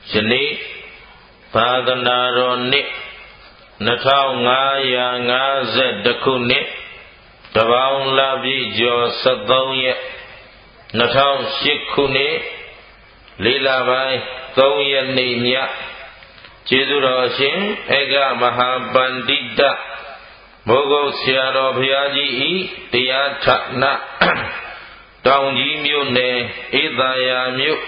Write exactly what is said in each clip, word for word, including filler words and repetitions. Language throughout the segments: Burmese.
ယနေ့သာသနာတော်နှစ်နှစ်ထောင်ငါးရာငါးဆယ်တစ်ခုနှစ်တပေါင်းလပြည့်ကျော်ဆယ့်သုံးရက်နှစ်ထောင်ရှစ်ခုနှစ်လေးလပိုင်းသုံးရက်နေ့ညကျေးဇူးတော်ရှင်ဧကမဟာပန္တိတမိုးကုတ်ဆရာတော်ဘုရားကြီးဤတရားဌာနတောင်ကြီးမြို့နယ်ဧသာယာမြို့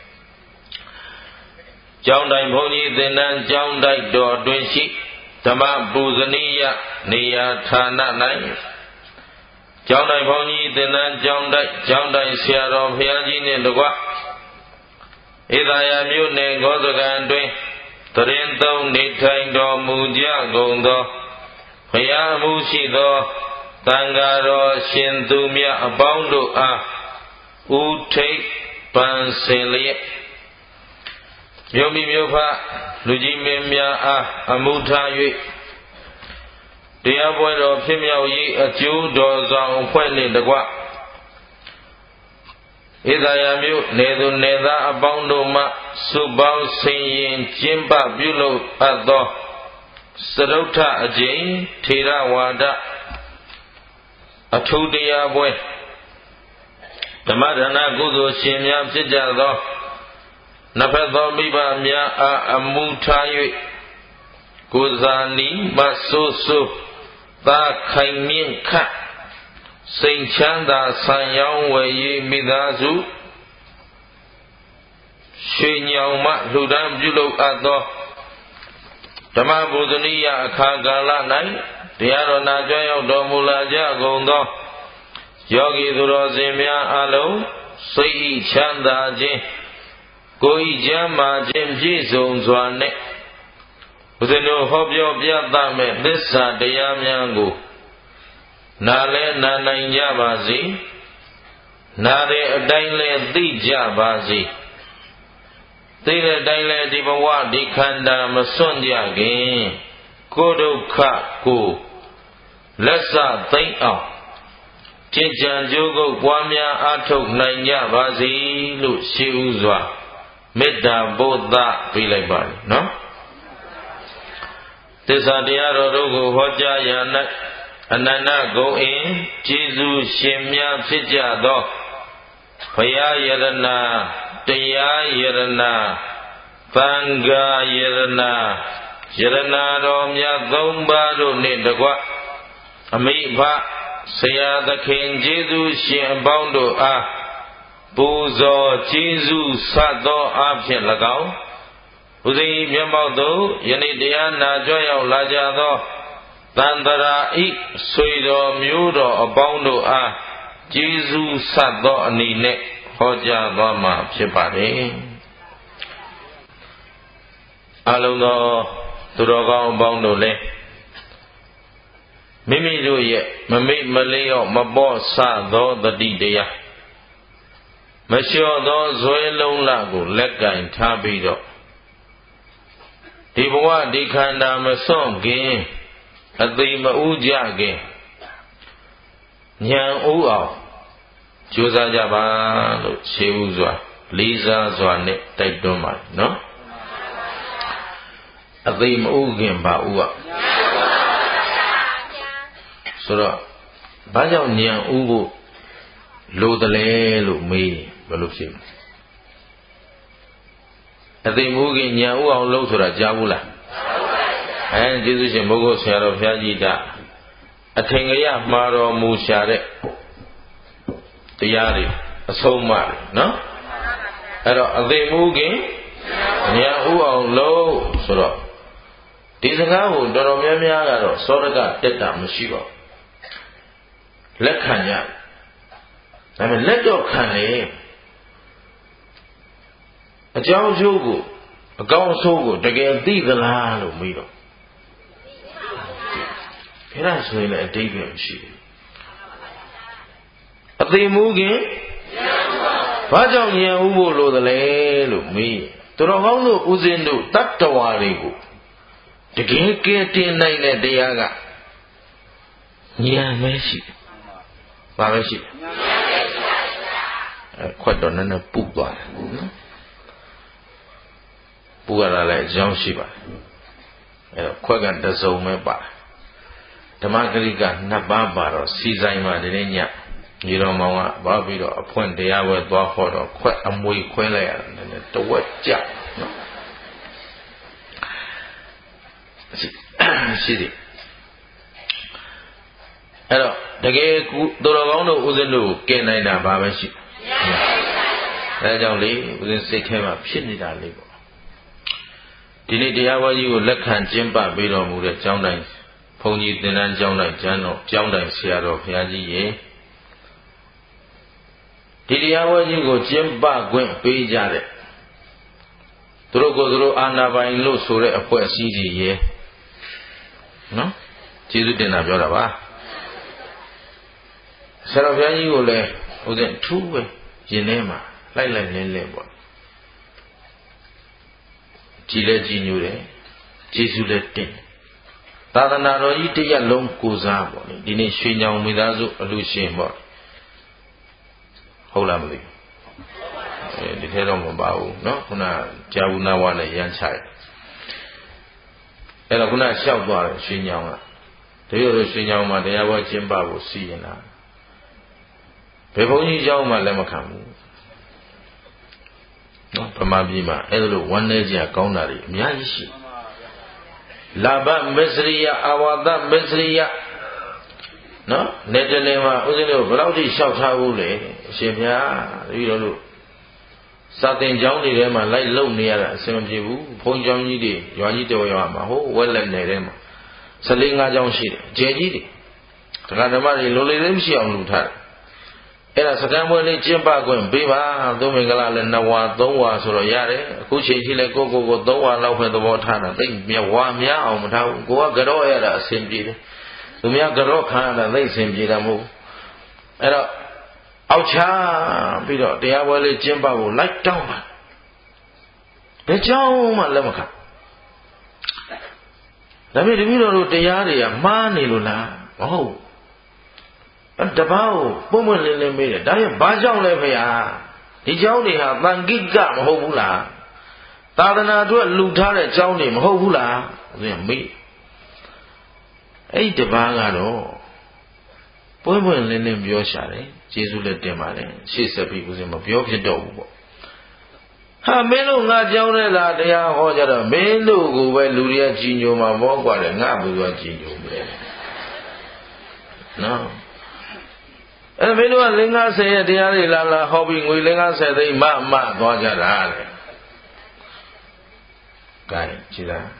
ကျောင်းတိုင်ဘုန်းကြီးသင်္นานကျောင်းတိုက်တော်တွင်ရှိဓမ္မပူဇနီယနေရာဌာန၌ကျောင်းတိုင်ဘုန်းကြီးသင်္นานကျောင်းတိုက်ကျောင်းတိုင်ဆရာတော်ဘုရားကြီးနှင့်တကွဧသာယာမြို့နယ်ဂောဇကံတွင်တရင်သုံးနေထိုင်တော်မူကြကုန်သောဘုရားမှုရှိသောသံဃာတော်ရှင်သူမြတ်အပေါင်းတို့အားဥထိပ်ပန်ဆင်လျက်မြို့မိမြို့ဖလူကြီးမင်းများအားအမှုထား၍တရားပွဲတော်ဖြစ်မြောက်ရေးအကျိုးတော်ဆောင်အဖွဲ့နှင့်တကွဧသာယာမြို့နေသူနေသားအပေါင်းတို့မှစုပေါင်းဆင်ရင်ကျင်းပပြုလုပ်အပ်သောစရုထအကျိန်ထေရဝါဒအထူးတရားပွဲဓမ္မဒါနကုသိုလ်ရှင်များဖြစ်ကြသောနဖက်သောမိဘများအားအမှုထား၍ကိုဇာနီမဆိုးဆိုးသာခိုင်မြင့်ခတ်စိန်ချမ်းသာဆံရောင်းဝယ်ရေးမိသားစုရွှေညောင်မှလှူဒန်းပြုလုပ်အပ်သောဓမ္မပူဇနီယအခါကာလ၌တရားတော်နာကြွရောက်တော်မူလာကြကုန်သောယောဂီသူတော်စင်များအလုံးစိတ်ဤချမ်းသာခြင်းကိုယ်ဤကျမ်းမာခြင်းပြည့်စုံစွာနဲ့ဘုရားတို့ဟောပြောပြသမဲ့သစ္စာတရားများကိုနာလဲနာနိုင်ကြပါစေနာတဲ့အတိုင်းလဲသိကြပါစေသိတဲ့အတိုင်းလဲဒီဘဝဒီခန္ဓာမစွန့်ကြခင်ကိုယ်ဒုက္ခကိုလက်စသိမ့်အောင်ကျင့်ကြံကြိုးကုပ်ပွားများအားထုတ်နိုင်ကြပါစေလို့ရှိဥစွာမေတ္တာပို့သပေးလိုက်ပါနော်သစ္စာတရားတော်တို့ကိုဟောကြားရ၌အနန္တဂုဏ်အင်ကျေးဇူးရှင်များဖြစ်ကြသောဘုရားယရဏတရားယရဏသံဃာယရဏယရဏတော်မြတ်သုံးပါးတို့နှင့်တကွအမိဘဆရာသခင်ကျေးဇူးရှင်အပေါင်းတို့အားပူဇော်ကျေးဇူးဆတ်သောအားဖြင့်၎င်းဘုရားမျက်မှောက်သို့ယနေ့တရားနာကြွရောက်လာကြသောသန္တရာဤဆွေတော်မျိုးတော်အပေါင်းတို့အားကျေးဇူးဆတ်သောအနေနဲ့ဟောကြားသွားမှာဖြစ်ပါတယ်အလုံးသောသူတော်ကောင်းအပေါင်းတို့လည်းမိမိတို့ရဲ့မမိတ်မလျော့မပေါ့ဆသောတတိတရားမလျှော့သောဇွဲလုံးလကိုလက်ကင်ထားပြီးတော့ဒီဘဝဒီခန္ဓာမစွန့်ခင်အသိမဥကြခင်ဉာဏ်ဥအောင်ကြိုးစားကြပါလို့ရှေးဥစွာလေးစားစွာနဲ့တိုက်တွန်းပါတယ်နော်အသိမဥခင်ပါဥอ่ะဆိုတော့ဘာကြောင့်ဉာဏ်ဥကိုလိုတယ်လဲလို့မေးဘယ်လိုဖြစ်လဲအသိမဥခင်ဉာဏ်ဥအောင်လုပ်ဆိုတာကြားဘူးလားအဲကျေးဇူးရှင်မိုးကုတ်ဆရာတော်ဘုရားကြီးကအထင်ကရမှားတော်မူရှာတဲ့တရားတွေအဆုံးအမတွေနော်အဲ့တော့အသိမဥခင်ဉာဏ်ဥအောင်လုပ်ဆိုတော့ဒီစကားကိုတော်တော်များများကတော့စောရကတက်တာမရှိပါဘူးလက်ခံကြဒါပေမဲ့လက်တော့ခံလေအကြောင်းအကျိုးကိုအကောင်းအဆိုးကိုတကယ်သိသလားလို့မေးတော့အဲ့ဒါဆိုရင်လည်းအတိတ်ပဲမရှိဘူးအသိမှုခင်ဘာကြောင့်ဉာဏ်ဥဖို့လိုသလဲလို့မေးတော်တော်ကောင်းတို့ဥစဉ်တို့တတ္တဝါတွေကိုတကယ်ကဲတင်နိုင်တဲ့တရားကဉာဏ်ပဲရှိတယ်ဘာပဲရှိတယ်ခွတ်တော့နည်းနည်းပုသွားတယ်နော်ပူရတာလည်းအကြောင်းရှိပါတယ်အဲတော့ခွက်ကတစုံပဲပါဓမ္မဂရိကနှစ်ပါးပါတော့စီဆိုင်မှာဒီနေ့ညညီတော်မောင်ကဘာပြီးတော့အဖွင့်တရားဝဲသွားခေါ်တော့ခွက်အမွေခွဲလိုက်ရတယ်နည်းနည်းတဝက်ကြနော်ရှိတယ်အဲ့တော့တကယ်သူတော်ကောင်းတို့ဦးဇင်းတို့ကဲနိုင်တာဘာပဲရှိအဲကြောင့်လေဦးဇင်းစိတ်ထဲမှာဖြစ်နေတာလေးပေါ့ဒီနေ့တရားဝဲကြီးကိုလက်ခံကျင့်ပပေးတော်မူတဲ့ကျောင်းတိုင်းဘုန်းကြီးသင်တန်းကျောင်းတိုင်းကျမ်းတော်ကျောင်းတိုင်းဆရာတော်ဘုရားကြီးရေဒီတရားဝဲကြီးကိုကျင့်ပခွင့်ပေးကြတဲ့သူတို့ကိုယ်သူတို့အာနာပိုင်လို့ဆိုတဲ့အဖွဲ့အစည်းကြီးရေနော်ကျေးဇူးတင်တာပြောတာပါဆရာတော်ဘုရားကြီးကိုလည်းဦးဇင်းထူးပဲရင်ထဲမှာလိုက်လိုက်လင်းလင်းပေါ့ကြည်လဲကြည်ညိုတယ်ကျေးဇူးလည်းတင်သာသနာတော်ကြီးတရက်လုံးကိုစားပေါ့လေဒီနေ့ရွှေညောင်မိသားစုအလူရှင်ပေါ့ဟုတ်လားမသိဘူးအဲဒီထဲတော့မပါဘူးเนาะခုနကြာဘူးနာဝနဲ့ရမ်းချတယ်အဲ့တော့ခုနလျှောက်သွားတယ်ရွှေညောင်ကတကယ်လို့ရွှေညောင်မှာတရားပွဲကျင်းပဖို့စီရင်တာဘယ်ဘုန်းကြီးเจ้าမှလက်မခံဘူးနော်ဗမာပြည်မှာအဲ့လိုဝမ်းနည်းစရာကောင်းတာတွေအများကြီးရှိလာဘမစ္စရိယအာဝါဒမစ္စရိယနော်နေတလင်မှာဦးဇင်းတို့ဘယ်လောက်ထိလျှောက်ထားဘူးလေအရှင်ဘုရားတပည့်တော်တို့စာသင်ကျောင်းတွေထဲမှာလိုက်လုံနေရတာအဆင်မပြေဘူးဘုန်းကျောင်းကြီးတွေရွာကြီးတော်ရွာမှာဟိုဝက်လက်နယ်ထဲမှာ၁၄ ၅ကျောင်းရှိတယ်ကျယ်ကြီးတွေတရားဓမ္မတွေလိုလေလေးမရှိအောင်လူထားတယ်အဲ့ဒါစကံပွဲလေးကျင့်ပခွင့်ပေးပါသုံးမင်္ဂလာလည်းနှစ်ဝါသုံးဝါဆိုတော့ရတယ်အခုချိန်ကြီးလည်းကိုကိုကိုသုံးဝါလောက်ပဲသဘောထားတာသိမြဝါများအောင်မထားဘူးကိုကကြော့ရတာအဆင်ပြေတယ်သူများကြော့ခံရတာသိအဆင်ပြေတာမဟုတ်အဲ့တော့အောက်ချပြီးတော့တရားပွဲလေးကျင့်ပဖို့လိုက်တောင်းပါဘယ်ကြောင့်မှလက်မခံဒါပေမဲ့တပည့်တော်တို့တရားတွေကမှားနေလို့လားမဟုတ်တပားကိုပုံမှန်လင်းလင်းမေးတယ်ဒါရင်ဘာကြောင့်လဲဖေဟာဒီเจ้าတွေဟာတန်ကိကမဟုတ်ဘူးလားသာသနာအတွက်လူထားတဲ့เจ้าတွေမဟုတ်ဘူးလားဦးဇင်းမေးအဲ့ဒီတပားကတော့ပွင့်ပွင့်လင်းလင်းပြောရှာတယ်ကျေးဇူးလည်းတင်ပါတယ်ရှေ့ဆက်ပြီးဦးဇင်းမပြောဖြစ်တော့ဘူးပေါ့ဟာမင်းတို့ငါကြောင်းတဲ့လားတရားဟောကြတော့မင်းတို့ကိုပဲလူတွေကကြည်ညိုမှာဘောกว่าတယ်ငါဘူးကကြည်ညိုပဲနော်အဲ့မင်းတို့ကလင်္ကာဆယ်ရဲ့တရားတွေလာလာဟောပြီးငွေလင်္ကာဆယ်သိမမသွားကြတာလေကဲကြည်လား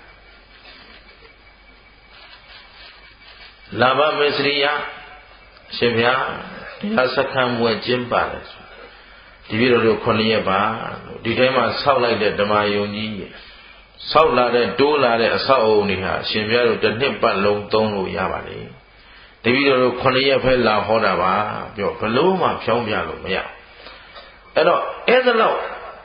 လာဘမစ္စရိယရှင်ဗျာတရားစခန်းဘွယ်ကျင်းပါတယ်ဒီပြည်တော်တို့ခုနှစ်ရက်ပါဒီထဲမှာဆောက်လိုက်တဲ့ဓမ္မယုံကြီးဆောက်လာတဲ့တိုးလာတဲ့အဆောက်အအုံတွေဟာရှင်ဗျာတို့တစ်နှစ်ပတ်လုံးသုံးလို့ရပါလေတပည့်တော်တို့ခုနှစ်ရက်ပဲလာဟောတာပါပြောဘလို့မှဖြောင်းပြလို့မရအဲ့တော့အဲ့ဒါလောက်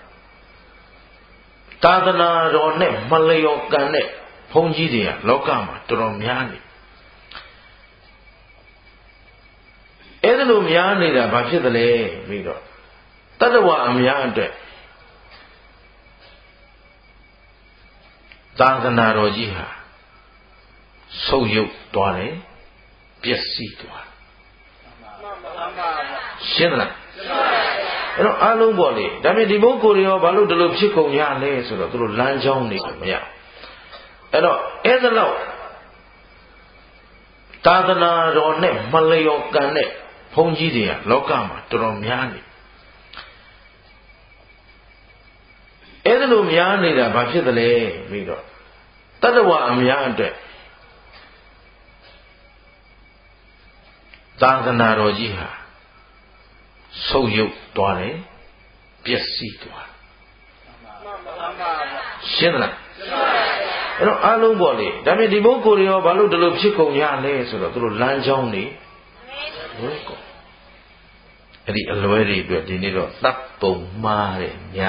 သာသနာတော်နဲ့မလျော်ကန်တဲ့ဘုန်းကြီးတွေကလောကမှာတော်တော်များနေအဲ့ဒါလိုများနေတာဘာဖြစ်သလဲပြီးတော့တတ္တဝအများအတွက်သာသနာတော်ကြီးဟာဆုပ်ယုပ်သွားတယ်ပျက်စီးသွားရှင်းလားအဲ့တော့အားလုံးပေါ့လေဒါပေမဲ့ဒီဘုန်းကိုယ်ရောဘာလို့ဒီလိုဖြစ်ကုန်ရလဲဆိုတော့သူတို့လမ်းကြောင်းနေမရအဲ့တော့အဲ့ဒါလောက်သာသနာတော်နဲ့မလျော်ကန်တဲ့ဘုန်းကြီးတွေကလောကမှာတော်တော်များနေအဲ့ဒါလိုများနေတာဘာဖြစ်သလဲပြီးတော့တတ္တဝအများအတွက်သာသနာတော်ကြီးဟာဆုပ်ယုပ်သွားတယ်ပျက်စီးသွားရှင်းလားအဲ့တော့အားလုံးပေါ့လေဒါပေမဲ့ဒီဘုန်းကိုယ်ရောဘာလို့ဒီလိုဖြစ်ကုန်ရလဲဆိုတော့သူတို့လမ်းကြောင်းနေလွဲကုန်အဲ့ဒီအလွဲတွေအတွက်ဒီနေ့တော့တပ်ပုံမှားတယ်ညာ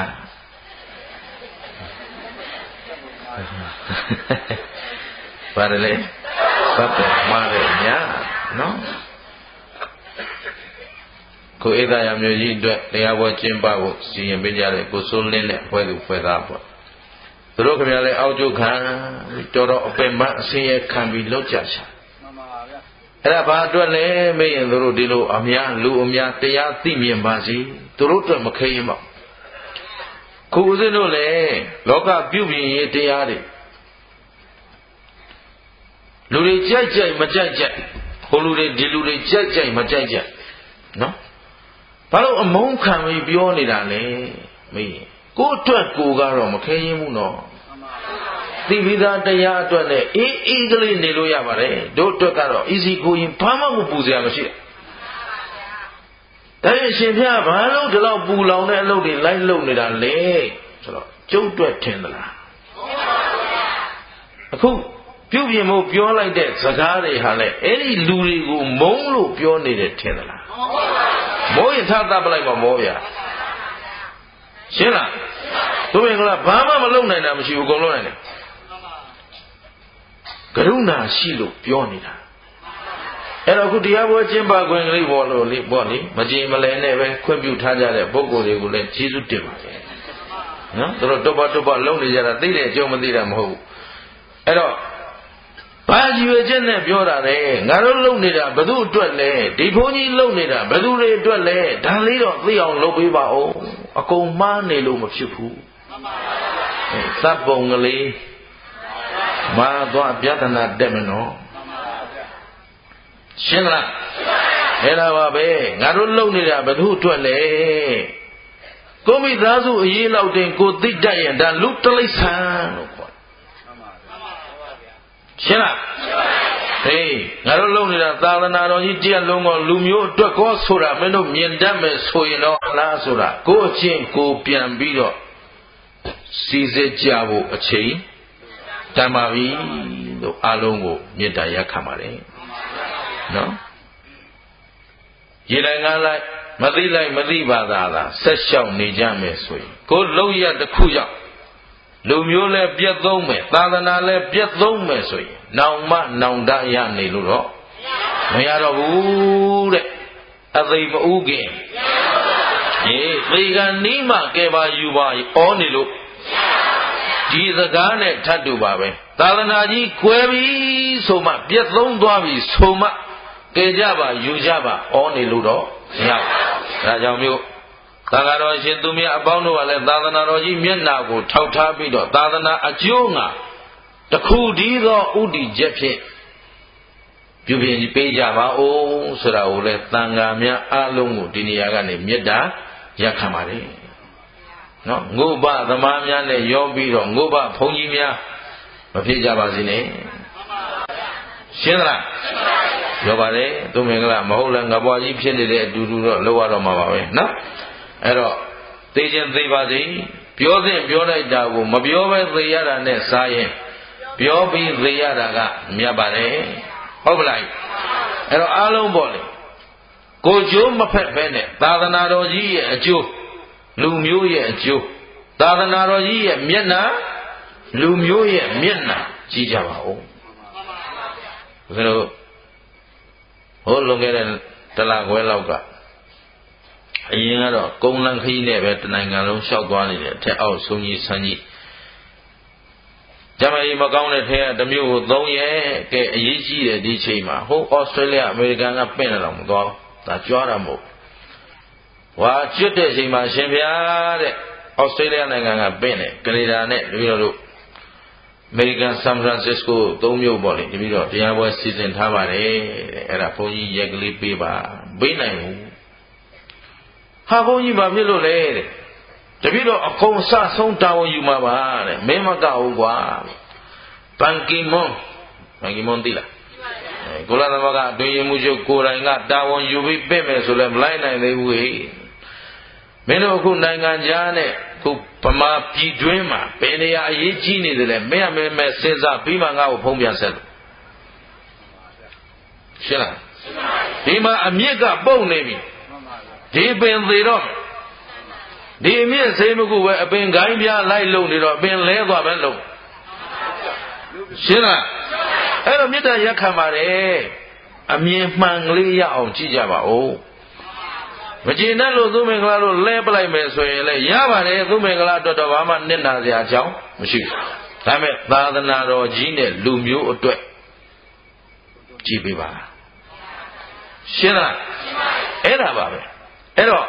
ပါတယ်လေတပ်ပုံမှားတယ်ညာနော်ကိုဧဒါယမျိုးကြီးအတွက်တရားပွဲကျင်းပဖို့စီရင်ပေးကြတဲ့ကိုစိုးလင်းနဲ့ဖွဲ့သူဖွဲ့သားပေါ့သူတို့ခင်ဗျားလည်းအောက်ကျုပ်ခံတော်တော်အပင်ပန်းအစင်းရဲခံပြီးလောက်ကြချာအဲ့ဒါဘာအတွက်လဲမေးရင်သူတို့ဒီလိုအများလူအများတရားသိမြင်ပါစေသူတို့အတွက်မခဲရင်ပါခုဦးဇင်းတို့လည်းလောကပြုပြင်ရေးတရားတွေလူတွေကြိုက်ကြိုက်မကြိုက်ကြိုက်ဟိုလူတွေဒီလူတွေကြိုက်ကြိုက်မကြိုက်ကြိုက်နော်ဘာလို့အမုန်းခံပြီးပြောနေတာလဲမေးရင်ကိုယ့်အတွက်ကိုကတော့မခဲရင်ဘူးနော်သိပြီးသားတရားအတွက်နဲ့အေးအေးကလေးနေလို့ရပါတယ်တို့အတွက်ကတော့ easy ကိုရင်ဘာမှမပူစရာမရှိဘူးဒါရင်ရှင်ဖျားဘာလို့ဒီလောက်ပူလောင်တဲ့အလုပ်တွေလိုက်လုပ်နေတာလဲဆိုတော့ကျုပ်အတွက်ထင်သလားအခုပြုပြင်ဖို့ပြောလိုက်တဲ့စကားတွေဟာလေအဲ့ဒီလူတွေကိုမုန်းလို့ပြောနေတယ်ထင်သလားမိုးရင်ထားတတ်ပလိုက်ပါမောဗျာရှင်းလားသူမင်္ဂလာဘာမှမလုပ်နိုင်တာမရှိဘူးအကုန်လုံးနိုင်တယ်ကရုဏာရှိလို့ပြောနေတာအဲ့တော့ခုတရားပွဲကျင်းပခွင့်ကလေးပေါ်လို့လေပေါ့လေမကြည်မလဲနဲ့ပဲခွင့်ပြုထားကြတဲ့ပုဂ္ဂိုလ်တွေကိုလည်းကျေးဇူးတင်ပါတယ်နော်သူတို့တော့တော့တော့လုံနေကြတာသိတယ်အကျုံးမသိတာမဟုတ်ဘူးအဲ့တော့ဘာကြီးရွယ်ချက်နဲ့ပြောတာလဲငါတို့လုံနေတာဘယ်သူအတွက်လဲဒီဘုန်းကြီးလုံနေတာဘယ်သူတွေအတွက်လဲဒါလေးတော့သိအောင်လုပ်ပေးပါဦးအကုန်မှားနေလို့မဖြစ်ဘူးသတ်ပုံကလေးမာသွားပြဿနာတက်မနော်ရှင်းလားအဲ့ဒါပါပဲငါတို့လုံနေတာဘယ်သူအတွက်လဲကိုမိသားစုအရေးလောက်တင်ကိုသိတတ်ရင်ဒါလူတလိษံလို့ခေါ်ရှင်းလားဟေးငါတို့လုံနေတာသာသနာတော်ကြီးတရားလုံးကလူမျိုးအတွက်ကောဆိုတာမင်းတို့မြင်တတ်မယ်ဆိုရင်တော့လားဆိုတာကိုအချင်းကိုပြန်ပြီးတော့စီစစ်ကြဖို့အချိန်တန်ပါပြီလို့အားလုံးကိုမေတ္တာရပ်ခံပါတယ်နော်ရေတိုင်းကားလိုက်မသိလိုက်မသိပါသာသာဆက်လျှောက်နေကြမယ်ဆိုရင်ကိုလုံရတစ်ခုရောက်လူမျိုးလည်းပြတ်သုံးမယ်သာသနာလည်းပြတ်သုံးမယ်ဆိုရင်နောင်မနောင်တရနေလို့တော့မရတော့ဘူးတဲ့အသိမဥခင်အေးသေကနီးမှကဲပါယူပါဩနေလို့ဒီစကားနဲ့ထပ်တူပါပဲသာသနာကြီးကွယ်ပြီဆိုမှပြတ်သုံးသွားပြီဆိုမှကဲကြပါယူကြပါဩနေလို့တော့မရဘူးဒါကြောင့်မျိုးသာဂတော်ရှင်သူမြတ်အပေါင်းတို့ကလည်းသာသနာတော်ကြီးမျက်နာကိုထောက်ထားပြီးတော့သာသနာအကျိုးငါတခုတည်းသောဥတည်ချက်ဖြင့်ပြုပြင်ပေးကြပါဦးဆိုတာကိုလည်းသံဃာများအားလုံးကိုဒီနေရာကနေမေတ္တာရပ်ခံပါတယ်နော်ငုဘသမားများနဲ့ရောပြီးတော့ငုဘဘုန်းကြီးများမဖြစ်ကြပါစေနဲ့ရှင်းသလားပြောပါတယ်သူမင်္ဂလာမဟုတ်လဲငါဘွားကြီးဖြစ်နေတဲ့အတူတူတော့လောက်ရတော့မှာပါပဲနော်အဲ့တော့သိချင်းသိပါစေပြောသင့်ပြောလိုက်တာကိုမပြောဘဲသိရတာနဲ့စားရင်ပြောပြီးသိရတာကမြတ်ပါတယ်ဟုတ်ပလားအဲ့တော့အားလုံးပေါ့လေကိုကျိုးမဖက်ပဲနဲ့သာသနာတော်ကြီးရဲ့အကျိုးလူမျိုးရဲ့အကျိုးသာသနာတော်ကြီးရဲ့မျက်နှာလူမျိုးရဲ့မျက်နှာကြည့်ကြပါဦးဘယ်လိုဟိုလွန်ခဲ့တဲ့တလခွဲလောက်ကအရင်ကတော့ကုန်းလန်းခကြီးနဲ့ပဲတနိုင်ငံလုံးလျှောက်သွားနေတယ်အထက်အောက်ဆုံးကြီးဆန်းကြီးကျမကြီးမကောင်းတဲ့ထဲကတစ်မျိုးကိုသုံးရဲကဲအရေးကြီးတယ်ဒီချိန်မှာဟိုဩစတြေးလျအမေရိကန်ကပင့်နေတော့မသွားဒါကြွားတာမဟုတ်ဝါကျွတ်တဲ့ချိန်မှာရှင်ဗျာတဲ့ဩစတြေးလျနိုင်ငံကပင့်တယ်ကနေဒါနဲ့တပည့်တော်တို့အမေရိကန်ဆန်ဖရန်စစ္စကိုသုံးမြို့ပေါ့လေတပည့်တော်တရားပွဲစီစဉ်ထားပါတယ်တဲ့အဲ့ဒါဘုန်းကြီးရက်ကလေးပေးပါပေးနိုင်ဘူးဟာဘုန်းကြီးဘာဖြစ်လို့လဲတဲ့တပည့်တော်အကုန်စဆုံးတာဝန်ယူမှာပါတဲ့မင်းမကဘူးကွာပန်ကီမွန်ပန်ကီမွန်သိလားကိုလာသမကအတွင်းရင်မှုချုပ်ကိုယ်တိုင်ကတာဝန်ယူပြီးပြင့်မယ်ဆိုလည်းမလိုက်နိုင်သေးဘူးဟေ့မင်းတို့အခုနိုင်ငံခြားနဲ့ခုဗမာပြည်တွင်းမှာဘယ်နေရာအရေးကြီးနေတယ်လဲမင်းအမဲမဲစဉ်းစားပြီးမှငါ့ကိုဖုံးပြန်ဆက်လို့ရှင်းလားဒီမှာအမြင့်ကပုတ်နေပြီဒီပင်သေးတော့ဒီအမြင့်စိမ်းမကူပဲအပင်ကိုင်းပြားလိုက်လုံနေတော့အပင်လဲသွားပဲလုံရှင်းလားအဲ့တော့မေတ္တာရက်ခံပါတယ်အမြင်မှန်ကလေးရအောင်ကြည့်ကြပါဦးမကျေနပ်လို့သူမင်္ဂလာလို့လဲပလိုက်မယ်ဆိုရင်လည်းရပါတယ်သူမင်္ဂလာတော်တော်ဘာမှနစ်နာစရာအကြောင်းမရှိဘူးဒါပေမဲ့သာသနာတော်ကြီးနဲ့လူမျိုးအတွက်ကြည်ပေးပါရှင်းလားအဲ့ဒါပါပဲအဲ့တော့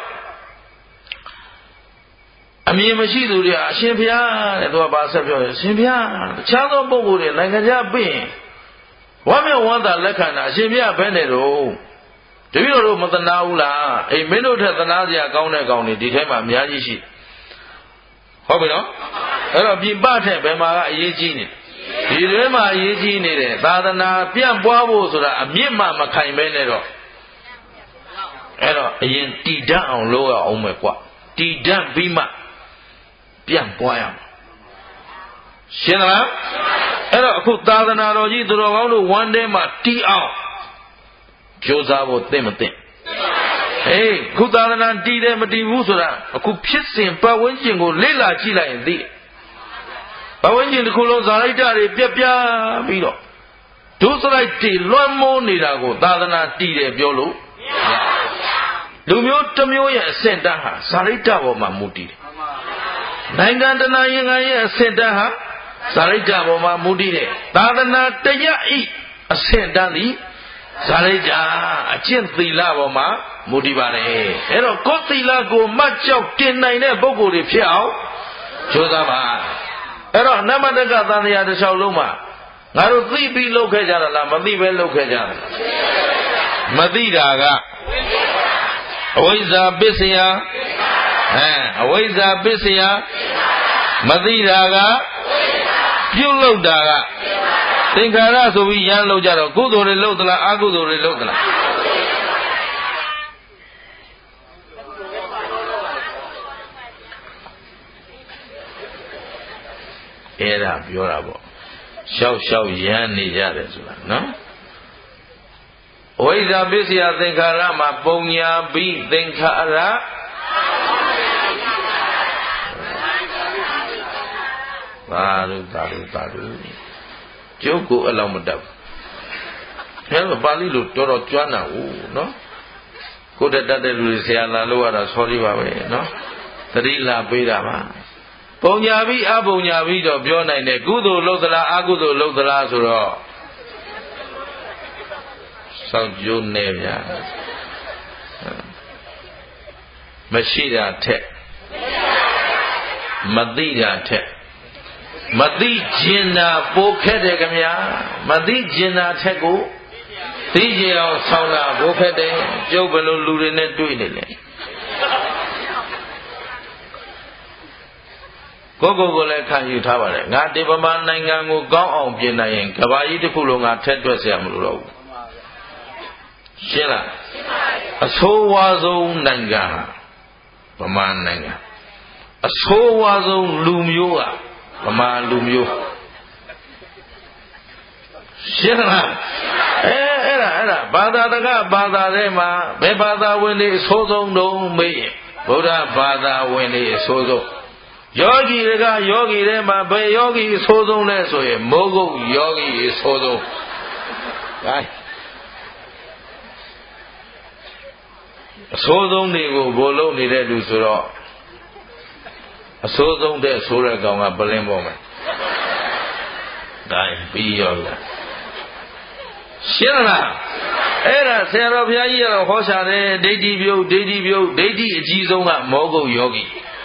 အမြင်မရှိသူတွေအရှင်ဘုရားတဲ့သူကဘာဆက်ပြောလဲအရှင်ဘုရားတခြားသောပုဂ္ဂိုလ်တွေနိုင်ငံခြားပြင်ဝမ်းမြောက်ဝမ်းသာလက်ခံတာအရှင်ဘုရားဘယ်နဲ့တော့တပည့်တော်တို့မသနာဘူးလားအေးမင်းတို့ထက်သနာစရာကောင်းတဲ့ကောင်တွေဒီထဲမှာအများကြီးရှိဟုတ်ပြီနော်အဲ့တော့ပြပထက်ဘယ်မှာကအရေးကြီးနေဒီထဲမှာအရေးကြီးနေတယ်သာသနာပြန့်ပွားဖို့ဆိုတာအမြင့်မှမခိုင်ပဲနဲ့တော့အဲ့တော့အရင်တည်တတ်အောင်လုပ်ရအောင်မယ်ကွတည်တတ်ပြီးမှပြန့်ပွားရမှာရှင်းသလားအဲ့တော့အခုသာသနာတော်ကြီးသူတော်ကောင်းတို့ဝမ်းထဲမှာတီးအောင်ကြိုးစားဖို့သိမသိဟေးခုသာသနာတီးတယ်မတီးဘူးဆိုတာအခုဖြစ်စဉ်ပတ်ဝန်းကျင်ကိုလေ့လာကြည့်လိုက်ရင်သိပတ်ဝန်းကျင်တစ်ခုလုံးဇာလိုက်တာတွေပြက်ပြားပြီးတော့ဒုစရိုက်တွေလွှမ်းမိုးနေတာကိုသာသနာတီးတယ်ပြောလို့လူမျိုးတစ်မျိုးရဲ့အဆင့်တန်းဟာဇာလိုက်တာပေါ်မှာမူတည်တယ်နိုင်ငံတကာရင်ခံရဲ့အဆင့်တန်းဟာဇာလိုက်တာပေါ်မှာမူတည်တယ်သာသနာတရားဤအဆင့်တန်းသည်ဇာလိုက်တာအကျင့်သီလပေါ်မှာမူတည်ပါတယ်အဲ့တော့ကိုယ်သီလကိုမှတ်ကြောက်တင်နိုင်တဲ့ပုဂ္ဂိုလ်တွေဖြစ်အောင်ကြိုးစားပါအဲ့တော့နမတကသံဃာတစ်လျှောက်လုံးမှာငါတို့သိပြီးလုပ်ခဲ့ကြတာလားမသိပဲလုပ်ခဲ့ကြတာမသိတာကအဝိဇ္ဇာပစ္စယအဲအဝိဇ္ဇာပစ္စယမသိတာကပြုတ်လုပ်တာကသင်္ခါရဆိုပြီးရမ်းလုပ်ကြတော့ကုသိုလ်တွေလုပ်သလားအကုသိုလ်တွေလုပ်သလားအဲ့ဒါပြောတာပေါ့ရှောက်ရှောက်ရမ်းနေကြတယ်ဆိုတာနော်အဝိဇ္ဇာပစ္စယသင်္ခါရမှာပုံညာပြီးသင်္ခါရသာဓုသာဓုသာဓုကျုပ်ကိုအလောက်မတတ်ဘူးအဲတော့ပါဠိလိုတော်တော်ကျွမ်းတာဟုတ်နော်ကိုယ်တတ်တဲ့လူတွေဆရာလာလို့ရတာဆော်လေးပါပဲနော်သတိလာပေးတာပါပုံညာပြီးအပုံညာပြီးတော့ပြောနိုင်တယ်ကုသိုလ်လုပ်သလားအကုသိုလ်လုပ်သလားဆိုတော့စောင့်ကြိုးနေဗျာမရှိတာထက်မသိတာထက်မသိကျင်တာပိုခက်တယ်ခင်ဗျာမသိကျင်တာထက်ကိုသိကြအောင်ဆောင်းတာပိုခက်တယ်ကျုပ်ဘယ်လိုလူတွေနဲ့တွေ့နေလဲကိုကိုကိုလည်းခံယူထားပါတယ်ငါဒီပမာနိုင်ငံကိုကောင်းအောင်ပြင်နိုင်ရင်ကဘာကြီးတစ်ခုလုံးကထက်တွက်เสียမလို့တော့ဘူးရှင်းလားအဆိုးဝါးဆုံးနိုင်ငံဗမာနိုင်ငံအဆိုးဝါးဆုံးလူမျိုးကဗမာလူမျိုးရှင်းလားအဲအဲ့ဒါအဲ့ဒါဘာသာတကဘာသာထဲမှာဘယ်ဘာသာဝင်တွေအဆိုးဆုံးတုံးမေးရင်ဗုဒ္ဓဘာသာဝင်တွေအဆိုးဆုံးယောဂီတွေကယောဂီထဲမှာဘယ်ယောဂီအဆိုးဆုံးလဲဆိုရင်မိုးကုတ်ယောဂီအဆိုးဆုံးဟဲ့အဆိုးဆုံးတွေကိုဘိုလ်လုံးနေတဲ့လူဆိုတော့အဆိုးဆုံးတဲ့ဆိုးတဲ့ကောင်ကပလင်းပေါ်မှာဒါပြီးရောလားရှင်းလားအဲ့ဒါဆရာတော်ဘုရားကြီးကတော့ဟောရှာတယ်ဒိဋ္ဌိပြုတ်ဒိဋ္ဌိပြုတ်ဒိဋ္ဌိအကြီးဆုံးကမောဂုတ်ယောဂီ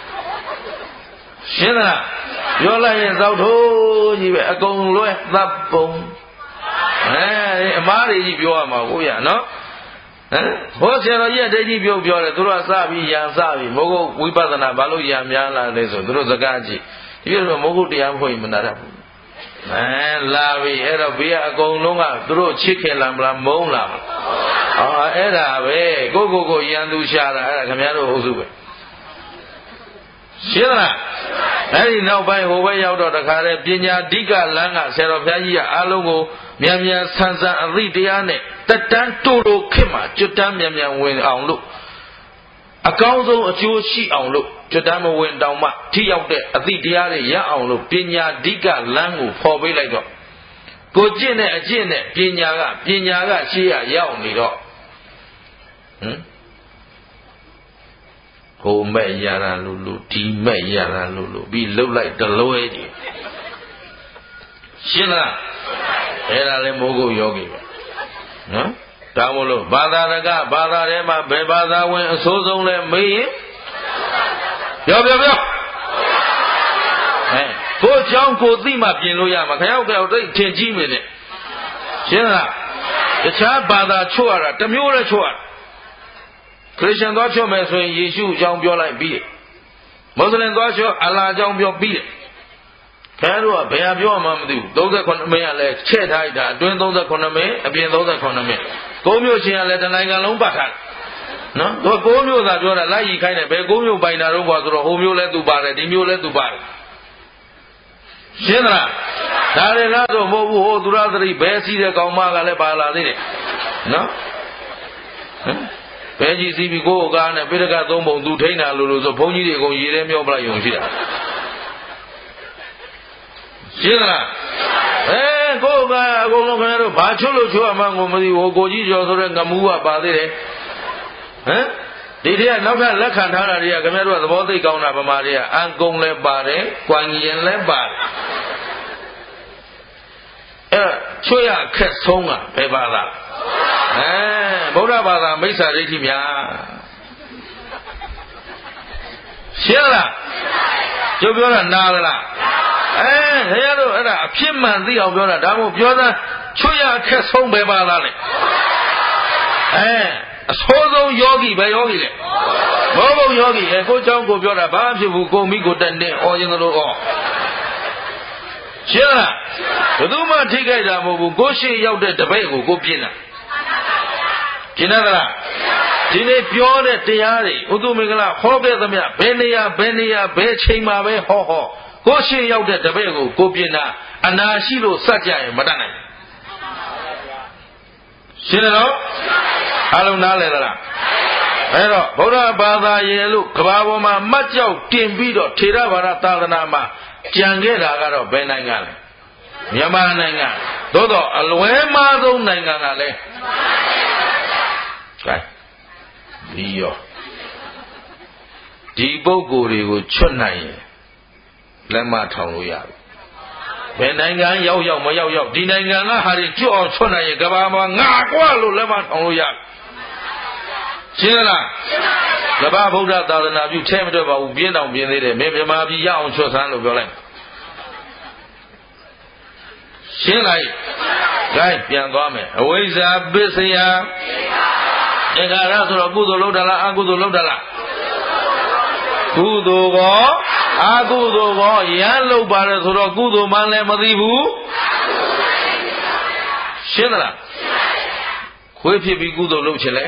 ရှင်းလားပြောလိုက်ရင်သောက်ထိုးကြီးပဲအကုန်လွဲသပ်ပုံအဲအမားတွေကြီးပြောရမှာကိုရနော်ဟမ်ဟောဆရာတော်ကြီးကဒိဋ္ဌိပြုတ်ပြောတယ်သူတို့ကစပြီးရံစပြီးမောဂုတ်ဝိပဿနာဘာလို့ရံများလာလဲဆိုသူတို့စကားကြည့်ဒီလိုမောဂုတ်တရားမဟုတ်ရင်မနာတတ်ဘူးအဲလာပြီအဲ့တော့ဘေးကအကုန်လုံးကသူတို့ချစ်ခင်လာမလားမုန်းလာမလားအော်အဲ့ဒါပဲကိုကိုကိုရန်သူရှာတာအဲ့ဒါခင်ဗျားတို့ဟုတ်စုပဲရှင်းလားအဲ့ဒီနောက်ပိုင်းဟိုဘက်ရောက်တော့တခါတည်းပညာဓိကလမ်းကဆရာတော်ဘုရားကြီးကအားလုံးကိုမြန်မြန်ဆန်းဆန်းအသိတရားနဲ့တက်တန်းတိုးတိုးခင်မှာကျွတ်တန်းမြန်မြန်ဝင်အောင်လို့အကောင်းဆုံးအကျိုးရှိအောင်လို့ကျွတ်တန်းမဝင်တောင်မှထိရောက်တဲ့အသိတရားတွေရအောင်လို့ပညာဓိကလမ်းကိုဖော်ပေးလိုက်တော့ကိုကျင့်တဲ့အကျင့်နဲ့ပညာကပညာကရှေ့ရရောက်နေတော့ဟမ်ဟိုမဲ့ရတာလို့လို့ဒီမဲ့ရတာလို့လို့ပြီးလှုပ်လိုက်တလွဲကြီးရှင်းလားအဲ့ဒါလည်းမိုးကုတ်ယောဂီပဲနော်ဒါမို့လို့ဘာသာတကဘာသာထဲမှာဘယ်ဘာသာဝင်အဆိုးဆုံးလဲမေးရင်ပြောပြောပြောအဲကိုเจ้าကိုသိမှပြင်လို့ရမှာခရောက်ကြောက်တိတ်ထင်ကြီးမိတယ်ရှင်းလားတခြားဘာသာချွတ်ရတာတစ်မျိုးနဲ့ချွတ်ရတာခရစ်ယာန်သွားချွတ်မယ်ဆိုရင်ယေရှုအကြောင်းပြောလိုက်ပြီးတယ်မွတ်စလင်သွားချွတ်အလ္လာဟ်အကြောင်းပြောပြီးတယ်ခဲတို့ကဘယ်ဟာပြောမှမသိဘူးသုံးခုမိနစ်ကလည်းချဲ့ထားလိုက်တာအတွင်းသုံးခုမိနစ်အပြင်သုံးခုမိနစ်ကိုမျိုးချင်းကလည်းတနိုင်ငံလုံးပတ်ထားတယ်နော်သူကိုမျိုးသာပြောတာလိုက်ရီခိုင်းတယ်ဘယ်ကိုမျိုးပိုင်တာတော့ကွာဆိုတော့ဟိုမျိုးလဲသူပါတယ်ဒီမျိုးလဲသူပါတယ်ရှင်းလားဒါတွေလားဆိုမဟုတ်ဘူးဟိုသူရသတိဘယ်စီးတဲ့ကောင်မကလည်းပါလာသေးတယ်နော်ဘယ်ကြီးစီးပြီးကိုယ်ကားနဲ့ပိဋကသုံးပုံသူထိန်းတာလို့လို့ဆိုဘုန်းကြီးတွေအကုန်ရေထဲမျောပလိုက်ရုံရှိတာရှင်းလားအဲကိုယ်ကအကုန်လုံးခင်ဗျားတို့ဘာချွတ်လို့ချွတ်အမှန်းကိုမသိဘူးကိုကြီးကျော်ဆိုတဲ့ငမူးကပါသေးတယ်ဟမ်ဒီတည်းကနောက်ထပ်လက်ခံထားတာတွေကခင်ဗျားတို့ကသဘောသိကောင်းတာဗမာတွေကအန်ကုံလည်းပါတယ်၊ကွမ်ရင်လည်းပါတယ်အဲချွတ်ရခက်ဆုံးကဘယ်ဘာသာအဲဗုဒ္ဓဘာသာမိစ္ဆာဒိဋ္ဌိများရှင်းလားကျုပ်ပြောတာနားလားအဲခင်ဗျားတို့အဲ့ဒါအဖြစ်မှန်သိအောင်ပြောတာဒါမှမဟုတ်ပြောတာချွတ်ရခက်ဆုံးဘယ်ဘာသာလဲအဲအဆိုးဆုံးယောဂီပဲယောဂီလေဘောဘုံယောဂီလေကိုเจ้าကိုပြောတာဘာဖြစ်ဘူးကိုမိကိုတက်နေဩရင်တို့ဩရှင်းလားဘယ်သူမှထိခိုက်တာမဟုတ်ဘူးကိုရှိရောက်တဲ့တပည့်ကိုကိုပြင်းတာရှင်းသလားဒီနေ့ပြောတဲ့တရားတွေဥဒုမင်္ဂလာဟောခဲ့သမျှဘယ်နေရာဘယ်နေရာဘယ်ချိန်မှာပဲဟောဟောကိုရှိရောက်တဲ့တပည့်ကိုကိုပြင်းတာအနာရှိလို့စัจကြရင်မတတ်နိုင်ရှင်းတော့အလုံးနားလဲသလားအဲ့တော့ဗုဒ္ဓဘာသာရဲ့လို့ကဘာပေါ်မှာမတ်ကြောက်တင်ပြီးတော့ထေရဘာသာသာသနာမှာကြံခဲ့တာကတော့ဘယ်နိုင်ငံလဲမြန်မာနိုင်ငံသို့တော့အလွဲမားဆုံးနိုင်ငံကလည်းကဲဒီရောဒီပုဂ္ဂိုလ်တွေကိုချွတ်နိုင်ရင်လက်မထောင်လို့ရပြီဘယ်နိုင်ငံရောက်ရောက်မရောက်ရောက်ဒီနိုင်ငံကဟာတွေကျွတ်အောင်ချွတ်နိုင်ရင်ကဘာမှာငါကွာလို့လက်မထောင်လို့ရရှင်းလားကဘာဗုဒ္ဓသာသနာပြုထဲမတွေ့ပါဘူးပြင်းတောင်ပြင်းသေးတယ်မင်းမြမပြည်ရအောင်ချွတ်ဆန်းလို့ပြောလိုက်ရှင်းလိုက်ဂိုင်းပြန်သွားမယ်အဝိဇ္ဇာပစ္စယသင်္ခါရဆိုတော့ကုသိုလ်လုပ်တာလားအကုသိုလ်လုပ်တာလားကုသိုလ်ကောအကုသိုလ်ကောရမ်းလုပ်ပါတယ်ဆိုတော့ကုသိုလ်မှလည်းမသိဘူးရှင်းသလားခွေးဖြစ်ပြီးကုသိုလ်လုပ်ချင်လဲ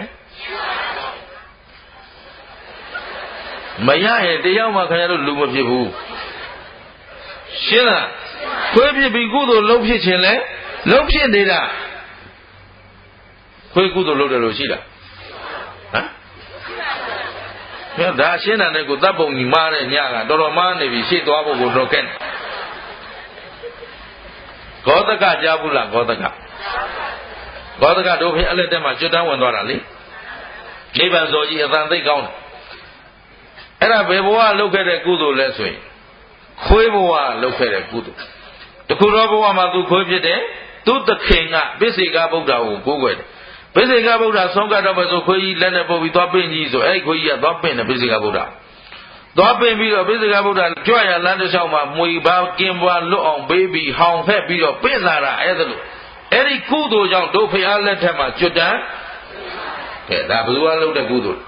မရရင်တယောက်မှခင်ဗျားတို့လူမဖြစ်ဘူးရှင်းလားခွေးဖြစ်ပြီးကုသိုလ်လုပ်ဖြစ်ချင်လဲလုပ်ဖြစ်နေတာခွေးကုသိုလ်လုပ်တယ်လို့ရှိတာဟမ်မြတ်ဒါရှင်းတာနဲ့ကိုတပ်ပုံကြီးမားတဲ့ညကတော်တော်မားနေပြီရှေ့သွားဖို့ကိုတော့ကဲဂေါတကကြားဘူးလားဂေါတကဂေါတကတို့ဖေးအလက်တက်မှာကျွတ်တန်းဝင်သွားတာလေနိဗ္ဗာန်စောကြီးအသံသိကောင်းတယ်အဲ့ဒါဘယ်ဘဝလုပ်ခဲ့တဲ့ကုသိုလ်လဲဆိုရင်ခွေးဘဝလုပ်ခဲ့တဲ့ကုသိုလ်တခုတော့ဘဝမှာသူခွေးဖြစ်တယ်သူသခင်ကပိစိကဗုဒ္ဓကိုကိုးကွယ်တယ်ပိစိကဗုဒ္ဓဆုံးကတော့ပဲဆိုခွေးကြီးလက်နဲ့ပုတ်ပြီးသွားပင့်ကြီးဆိုအဲ့ခွေးကြီးကသွားပင့်တယ်ပိစိကဗုဒ္ဓသွားပင့်ပြီးတော့ပိစိကဗုဒ္ဓကြွရလမ်းတစ်လျှောက်မှာမွေပါကင်းပွားလွတ်အောင်ပေးပြီးဟောင်ဖက်ပြီးတော့ပင့်လာတာအဲ့ဒါလို့အဲ့ဒီကုသိုလ်ကြောင့်ဒုဖျားလက်ထက်မှာကျွတ်တန်းကဲဒါဘယ်သူကလုပ်တဲ့ကုသိုလ်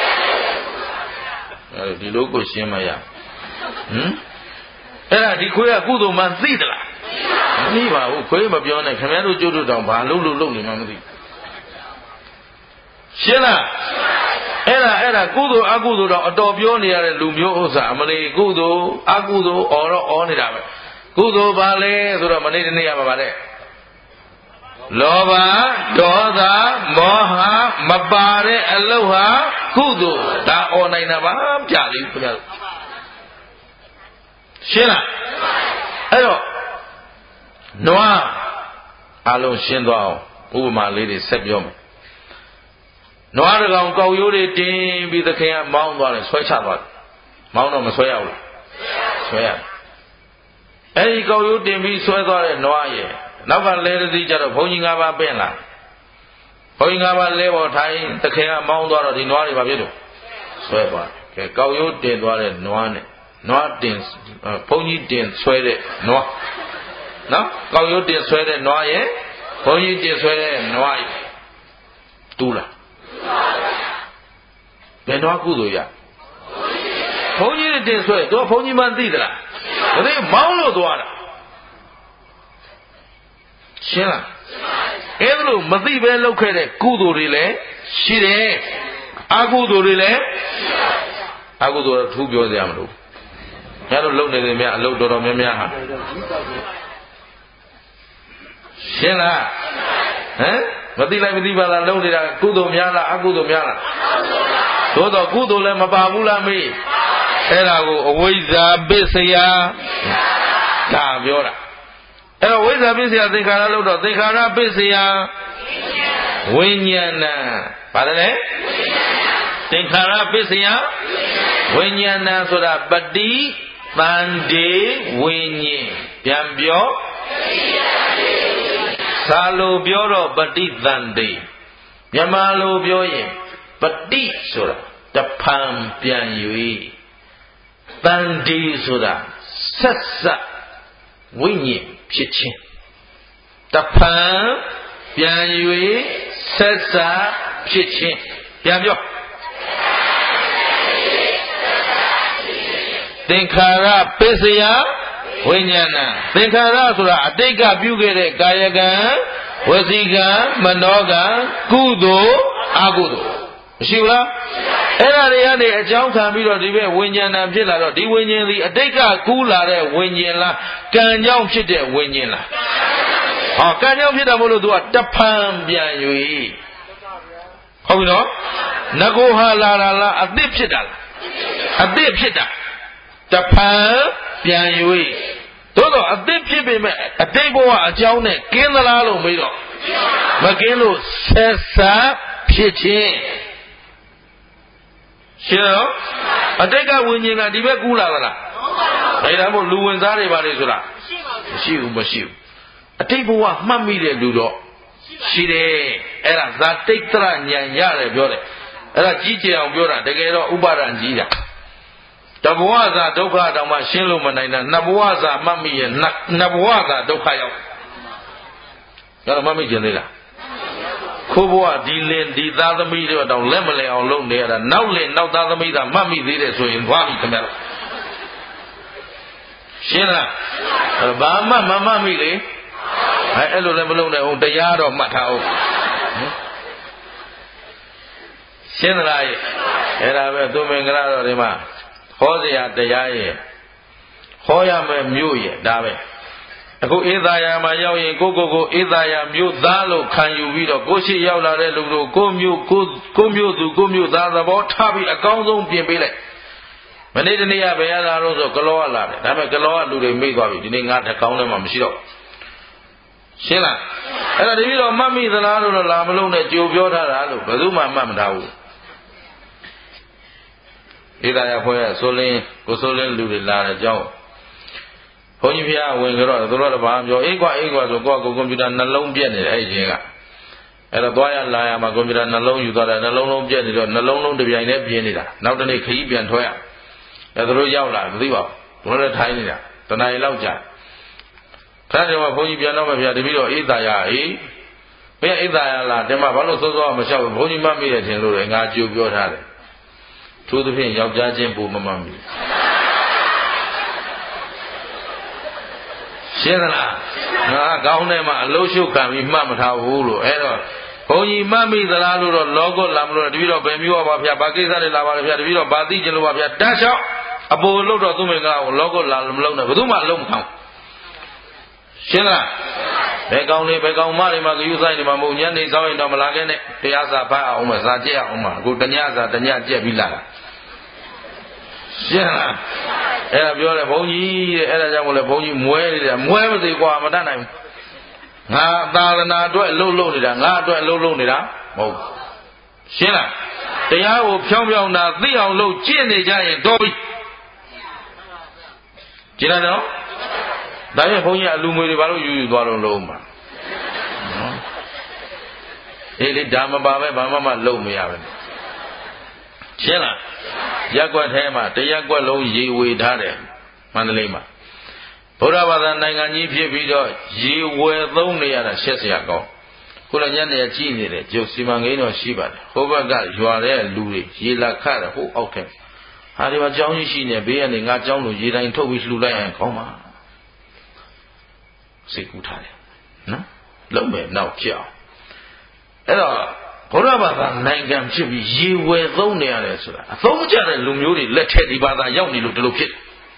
အဲဒီလိုကိုရှင်းမရဟမ်အဲ့ဒါဒီခွေးကကုသိုလ်မှသိသလားမသိပါဘူးခွေးမပြောနဲ့ခင်ဗျားတို့ကျုပ်တို့တောင်ဘာလုပ်လို့လုပ်နေမှမသိရှင်းလားအဲ့ဒါအဲ့ဒါကုသိုလ်အကုသိုလ်တော့အတော်ပြောနေရတဲ့လူမျိုးဥစ္စာအမလေးကုသိုလ်အကုသိုလ်အော်တော့အော်နေတာပဲကုသိုလ်ပါလေဆိုတော့မနေ့တနေ့ရပါပါလေလောဘဒေါသမောဟမပါတဲ့အလုပ်ဟာကုသိုလ်ဒါအော်နိုင်တာပါပြလိခင်ဗျားတို့ရှင်းလားအဲ့တော့နွားအလုံးရှင်းသွားအောင်ဥပမာလေးတွေဆက်ပြောမယ်နွားတကောင်ကောက်ရိုးတွေတင်းပြီးသခင်ကမောင်းသွားတယ်ဆွဲချသွားတယ်မောင်းတော့မဆွဲရဘူးလားဆွဲရအဲဒီကောက်ရိုးတင်ပြီးဆွဲသွားတဲ့နွားရဲ့နောက်ကလဲတစ်စီးကြတော့ဘုန်းကြီးငါးပါးပင့်လာဘုန်းကြီးငါးပါးလဲပေါ်ထိုင်တခင်ကမောင်းသွားတော့ဒီနွားတွေဘာဖြစ်လို့ဆွဲသွားကဲကောက်ရိုးတင်သွားတဲ့နွားနဲ့နွားတင်ဘုန်းကြီးတင်ဆွဲတဲ့နွားနော်ကောက်ရိုးတင်ဆွဲတဲ့နွားရဲ့ဘုန်းကြီးတင်ဆွဲတဲ့နွားရဲ့တူးလားဘယ်နွားကုသိုလ်ရဘုန်းကြီးတင်ဆွဲတော့ဘုန်းကြီးမှသိသလားဒါနဲ့မောင်းလို့သွားတာရှင်းလားအဲ့ဒါလို့မသိပဲလုပ်ခဲ့တဲ့ကုသိုလ်တွေလည်းရှိတယ်အကုသိုလ်တွေလည်းအကုသိုလ်တော့ထူးပြောစရာမလိုညတို့လုံနေတယ်များအလုပ်တော်တော်များများဟာရှင်းလားဟမ်မသိလိုက်မသိပါလားလုံနေတာကုသိုလ်များလားအကုသိုလ်များလားသို့တော့ကုသိုလ်လည်းမပါဘူးလားမေးအဲ့ဒါကိုအဝိဇ္ဇာပစ္စယဒါပြောတာအဲ့တော့ဝိဇ္ဇာပစ္စယသင်္ခါရလို့တော့သင်္ခါရပစ္စယဝိညာဏပါတယ်လေသင်္ခါရပစ္စယဝိညာဏဆိုတာပฏิသန္ဓေဝိညာဉ်ပြန်ပြောသာလိုပြောတော့ပฏิသန္ဓေမြန်မာလိုပြောရင်ပฏิဆိုတာတဖန်ပြန်၍သန္ဓေဆိုတာဆက်ဆက်ဝိညာဉ်ဖြစ်ခြင်းတဖန်ပြန်၍ဆက်ဆက်ဖြစ်ခြင်းပြန်ပြောသင်္ခါရပစ္စယဝိညာဏသင်္ခါရဆိုတာအတိတ်ကပြုခဲ့တဲ့ကာယကံဝစီကံမနောကံကုသိုလ်အကုသိုလ်မရှိဘူးလားအဲ့ဒါတွေကနေအကြောင်းခံပြီးတော့ဒီဘက်ဝိညာဏဖြစ်လာတော့ဒီဝိညာဉ်သည်အတိတ်ကကူးလာတဲ့ဝိညာဉ်လားကံကြောင့်ဖြစ်တဲ့ဝိညာဉ်လားဟောကံကြောင့်ဖြစ်တာမို့လို့ तू ကတဖန်ပြန်၍ဟုတ်ပြီနော်ငကိုဟာလာတာလားအသစ်ဖြစ်တာလားအသစ်ဖြစ်တာတဖန်ပြန်၍သို့တော့အသစ်ဖြစ်ပေမဲ့အတိတ်ဘဝအကြောင်းနဲ့ကင်းသလားလို့မေးတော့မကင်းလို့ဆက်ဆက်ဖြစ်ခြင်းရှင်းတော့အတိတ်ကဝိညာဉ်ကဒီဘက်ကူးလာသလားဒါကြောင့်မို့လူဝင်စားတွေပါလေဆိုတာမရှိဘူးမရှိဘူးအတိတ်ဘဝမှတ်မိတဲ့လူတော့ရှိတယ်အဲ့ဒါဇာတိတ်တရဉာဏ်ရတယ်ပြောတယ်အဲ့ဒါကြီးကျယ်အောင်ပြောတာတကယ်တော့ဥပါဒံကြီးတာတဘဝဇာဒုက္ခတောင်မှရှင်းလို့မနိုင်တာနှစ်ဘဝဇာမှတ်မိရဲ့နှစ်ဘဝဇာဒုက္ခရောက်ဒါတော့မှတ်မိကျင်သေးလားခိုးဘဝဒီလင်ဒီသားသမီးတွေတော့လက်မလဲအောင်လုပ်နေရတာနောက်လင်နောက်သားသမီးသာမှတ်မိသေးတယ်ဆိုရင်သွားပြီခင်ဗျာရှင်းလားဘာမှမမှတ်မိလေအဲအဲ့လိုလည်းမလုပ်နဲ့ဟုတ်တရားတော့မှတ်ထားအောင်ရှင်းသလားရဲ့အဲ့ဒါပဲသူမင်္ဂလာတော်ဒီမှာဟောစရာတရားရဲ့ဟောရမယ်မြို့ရဲ့ဒါပဲအခုဧသာယာမှာရောက်ရင်ကိုကိုကိုဧသာယာမြို့သားလို့ခံယူပြီးတော့ကိုရှိရောက်လာတဲ့လူတို့ကိုမြို့ကိုကိုမြို့သူကိုမြို့သားသဘောထားပြီးအကောင်းဆုံးပြင်ပေးလိုက်မနေ့တနေ့ကဘယ်ရလာတော့ဆိုကလောကလာတယ်ဒါပေမဲ့ကလောကလူတွေမိသွားပြီဒီနေ့ငါတကောင်းလည်းမှမရှိတော့ရှင်းလားအဲ့ဒါတတိတော့မှတ်မိသလားလို့လာမလုံးနဲ့ကြိုပြောထားတာလို့ဘယ်သူမှမှတ်မထားဘူးဧသာယာဖွဲ့ရဆိုလင်းကိုဆိုလင်းလူတွေလာတယ်ကြောင်းဘုန်းကြီးဖျားဝင်ကြတော့သူတို့ကဘာပြောအေးကွာအေးကွာဆိုကိုယ့်ကိုကွန်ပျူတာနှလုံးပြက်နေတယ်အဲ့ဒီချင်းကအဲ့တော့သွားရလာရမှာကွန်ပျူတာနှလုံးယူသွားတယ်နှလုံးလုံးပြက်နေတော့နှလုံးလုံးတစ်ပြိုင်တည်းပြင်းနေတာနောက်တနေ့ခရီးပြန်ထွက်ရအဲ့သူတို့ရောက်လာမသိပါဘူးဘုရားလည်းထိုင်းနေတာတနားရီလောက်ကြာခါကျတော့ဘုန်းကြီးပြန်တော့မဖျားတပည့်တော့ဧသာယာအေးဘယ်ဧသာယာလားတမဘာလို့စောစောမလျှောက်ဘူးဘုန်းကြီးမှတ်မိတဲ့ချင်းလို့လည်းငါကြိုပြောထားတယ်ထို့သဖြင့်ယောက်ျားချင်းပူမမှန်ဘူးရှင်းသလားငါကောင်းတယ်မှအလုံးရှုပ်ခံပြီးမှတ်မထားဘူးလို့အဲ့တော့ဘုန်းကြီးမှတ်မိသလားလို့တော့လောကလာမလို့တပည့်တော့ဘယ်မျိုးပါဗျာဘာကိစ္စတွေလာပါလဲဗျာတပည့်တော့ဘာသိချင်လို့ပါဗျာတန်းလျှောက်အပေါ်လို့တော့သူမင်္ဂလာကိုလောကလာမလုံးနဲ့ဘယ်သူမှအလုံးမခံရှင်းလားဘယ်ကောင်းလေးဘယ်ကောင်းမတွေမှာဂယုဆိုင်တွေမှာမဟုတ်ညနေဆောင်ရင်တော့မလာခဲ့နဲ့တရားစာဖတ်အောင်မစာကြက်အောင်မအခုတညစာတညကြက်ပြီးလာတာရှင်းလားအဲ့ဒါပြောတယ်ဘုန်းကြီးတဲ့အဲ့ဒါကြောင့်မို့လဲဘုန်းကြီးမွဲနေတယ်မွဲမသိကွာမတတ်နိုင်ဘူးငါသာသနာအတွက်အလုပ်လုပ်နေတာငါအတွက်အလုပ်လုပ်နေတာမဟုတ်ရှင်းလားတရားကိုဖြောင်းဖြောင်းတာသိအောင်လုပ်ကျင့်နေကြရင်တော်ပြီကျင့်ရတော့ဒါပေမဲ့ဘုန်းကြီးအလူငွေတွေဘာလို့ယူယူသွားလို့လုံးမှာနော်အေးလေဒါမပါပဲဘာမှမလုံးမရပဲရှင်းလားရက်ကွက်ထဲမှာတရက်ကွက်လုံးရေဝေထားတယ်မန္တလေးမှာဗုဒ္ဓဘာသာနိုင်ငံကြီးဖြစ်ပြီးတော့ရေဝယ်သုံးနေရတာရှက်စရာကောင်းခုလည်းညနေကြည့်နေတယ်ကျုပ်စီမံကိန်းတော့ရှိပါတယ်ဟိုဘက်ကရွာတဲ့လူတွေရေလာခတယ်ဟိုအောက်ထဲဟာဒီမှာကြောင်းကြီးရှိနေဘေးကနေငါကြောင်းလို့ရေတိုင်းထုတ်ပြီးလှူလိုက်ရင်ကောင်းပါစိတ်ကူးထားတယ်နော်လုံးမဲ့နောက်ဖြစ်အောင်အဲ့တော့ဘုရားဘာသာနိုင်ငံဖြစ်ပြီးရေဝယ်သုံးနေရတယ်ဆိုတာအသုံးကျတဲ့လူမျိုးတွေလက်ထက်ဒီဘာသာရောက်နေလို့ဒီလိုဖြစ်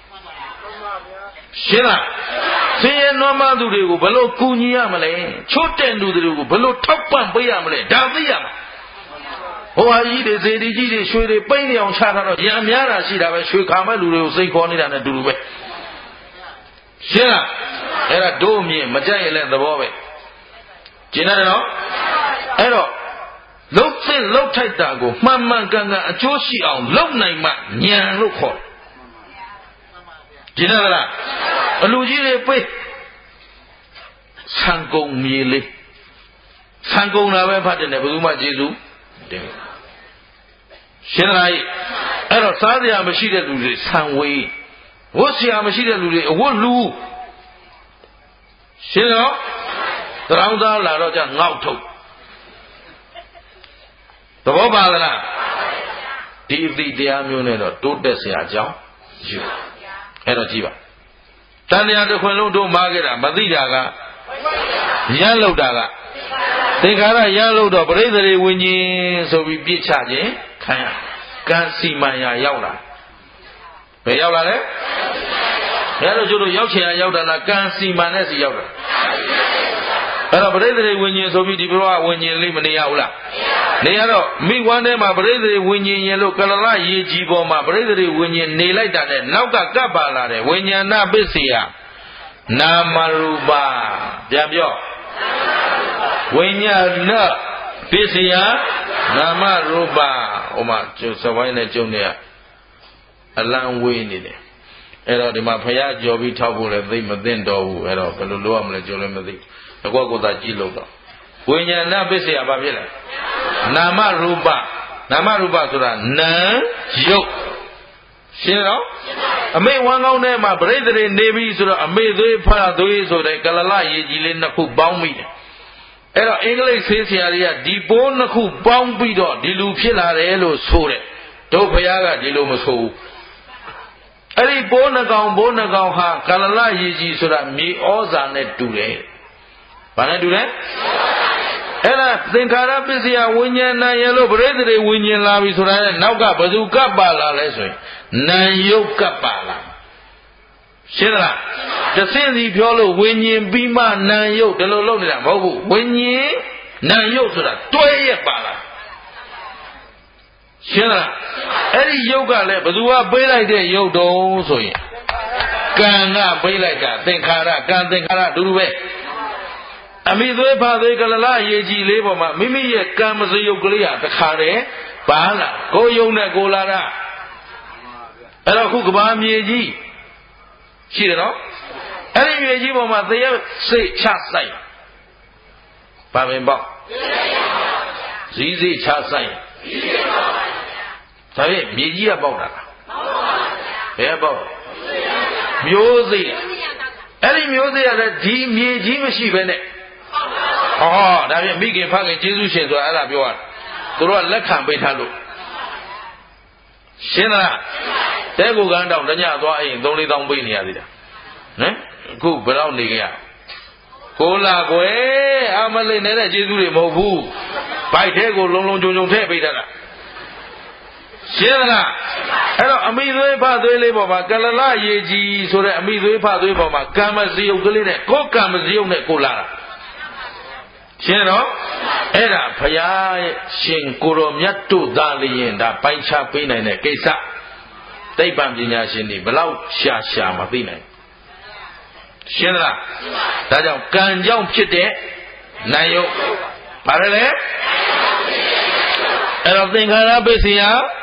ရှင်းလားဆင်းရဲနွမ်းပါးသူတွေကိုဘယ်လိုကူညီရမလဲချွတ်တဲ့လူတွေကိုဘယ်လိုထောက်ပံ့ပေးရမလဲဒါသိရမှာဟိုဟာကြီးတွေစေတီကြီးတွေရွှေတွေပိန်းနေအောင်ချထားတော့ရံများတာရှိတာပဲရွှေခါမဲ့လူတွေကိုစိတ်ခေါ်နေတာနဲ့တူတူပဲရှင်းလားအဲ့ဒါတို့မြင်မကြိုက်ရင်လည်းသဘောပဲကျင်တယ်နော်အဲ့တော့လှုပ်စစ်လှုပ်ထိုက်တာကိုမှန်မှန်ကန်ကန်အကျိုးရှိအောင်လုပ်နိုင်မှဉာဏ်လို့ခေါ်ကျင်တယ်လားအလူကြီးတွေပိတ်ဆံကုန်မြေလေးဆံကုန်လာပဲဖတ်တယ်နဲ့ဘယ်သူမှကျေစုတင်ရှင်းလားအဲ့တော့စားစရာမရှိတဲ့လူတွေဆံဝေးဝတ်စရာမရှိတဲ့လူတွေအဝတ်လူရှင်းတော့တရောင်းသားလာတော့ကြငေါက်ထုတ်သဘောပါလားဒီအသည့်တရားမျိုးနဲ့တော့တိုးတက်စရာအကြောင်းရှိပါအဲ့တော့ကြည့်ပါတန်တရားတစ်ခွင်လုံးတို့မားခဲ့တာမသိတာကရမ်းလောက်တာကသင်္ခါရရမ်းလို့တော့ပရိသေတွေဝิญဉ်ဆိုပြီးပြစ်ချခြင်းခံရကံစီမံရာရောက်လာဘယ်ရောက်လာလဲဘယ်လိုကျတို့ရောက်ချင်ရရောက်တာလားကံစီမံနဲ့စီရောက်တာအဲ့တော့ပရိသေတွေဝิญဉ်ဆိုပြီးဒီဘဝဝิญဉ်လေးမနေရဘူးလားနေရတော့မိဝမ်းထဲမှာပရိသေတွေဝิญဉ်ရင်လို့ကလလရေကြီးပေါ်မှာပရိသေတွေဝิญဉ်နေလိုက်တာနဲ့နောက်ကကပ်ပါလာတယ်ဝิญญาဏပစ္စယနာမရူပပြန်ပြောဝိညာဏပစ္စယနာမရူပဟိုမှာကျုပ်စဝိုင်းနဲ့ကျုံနေရအလံဝေးနေတယ်အဲ့တော့ဒီမှာဖရာကြော်ပြီးထောက်ဖို့လည်းသိမသိတော့ဘူးအဲ့တော့ဘယ်လိုလုပ်ရမလဲကျုံလည်းမသိတကွက်ကိုသာကြည့်လို့တော့ဝိညာဏပစ္စယဘာဖြစ်လဲနာမရူပနာမရူပဆိုတာနာယုတ်ရှင်းတော့အမေဝမ်းကောင်းထဲမှာပရိသေတွေနေပြီဆိုတော့အမေသွေးဖာသွေးဆိုတဲ့ကလလရေကြီးလေးနှစ်ခုပေါင်းမိတယ်အဲ့တော့အင်္ဂလိပ်ဆေးဆရာတွေကဒီပိုးနှစ်ခုပေါင်းပြီးတော့ဒီလူဖြစ်လာတယ်လို့ဆိုတယ်တို့ဖယားကဒီလိုမဆိုဘူးအဲ့ဒီပိုးနှကောင်ပိုးနှကောင်ဟာကလလရေကြီးဆိုတာမြေဩဇာနဲ့တူတယ်ဘာနဲ့တူလဲအဲ့ဒါသင်္ခါရပစ္စယဝိညာဏရလို့ပရိသေတွေဝิญဉ်လာပြီဆိုတာနဲ့နောက်ကဘယ်သူကပ်ပါလာလဲဆိုရင်နာယုတ်ကပ်ပါလာရှင်းလားတဆင့်စီပြောလို့ဝิญဉ်ပြီးမှနာယုတ်ဒီလိုလုပ်နေတာမဟုတ်ဘူးဝิญဉ်နာယုတ်ဆိုတာတွဲရက်ပါလာရှင်းလားအဲ့ဒီယုတ်ကလည်းဘယ်သူကပေးလိုက်တဲ့ယုတ်တုံးဆိုရင်ကံကပေးလိုက်တာသင်္ခါရကံသင်္ခါရအတူတူပဲအမိသွေးဖာသွေးကလလရေကြီးလေးပေါ်မှာမိမိရဲ့ကံမစရုပ်ကလေးဟာတခါတည်းပါလာကိုယုံနဲ့ကိုလာတာအဲ့တော့ခုကဘာမြေကြီးရှိတယ်နော်အဲ့ဒီမြေကြီးပေါ်မှာသေရစိတ်ချဆိုင်ပါပင်ပေါ့ဇီးစိတ်ချဆိုင်ဒါဖြင့်မြေကြီးကပေါက်တာလားဘယ်ပေါက်မျိုးစိတ်အဲ့ဒီမျိုးစိတ်ကလည်းဒီမြေကြီးမရှိဘဲနဲ့ဟောဒါဖြင့်မိခင်ဖခင်ကျေးဇူးရှင်ဆိုတာအဲ့ဒါပြောရတာသူတို့ကလက်ခံပေးထားလို့ရှင်းလားတဲကိုကန်းတောင်တညသွားအိမ်သုံးလေးတောင်းပေးနေရသေးတာဟမ်အခုဘယ်တော့နေကြရကိုလာကွယ်အမလေးနဲ့ကျေးဇူးတွေမဟုတ်ဘူးဘိုက်ထဲကိုလုံလုံချုံချုံထည့်ပေးထားတာရှင်းလားအဲ့တော့အမိသွေးဖသွေးလေးပေါ်မှာကလလရေကြီးဆိုတဲ့အမိသွေးဖသွေးပေါ်မှာကံမစရုပ်ကလေးနဲ့ကိုယ်ကံမစရုပ်နဲ့ကိုလာတာရှင်းတော့အဲ့ဒါဘုရားရဲ့ရှင်ကိုရောမြတ်တို့သာလျင်ဒါပိုင်းခြားပေးနိုင်တဲ့ကိစ္စသိပ္ပံပညာရှင်တွေဘလောက်ရှာရှာမသိနိုင်ရှင်းလားဒါကြောင့်ကံကြောင့်ဖြစ်တဲ့နာယုတ်ဘာလဲလဲအဲ့တော့သင်္ခါရပစ္စယ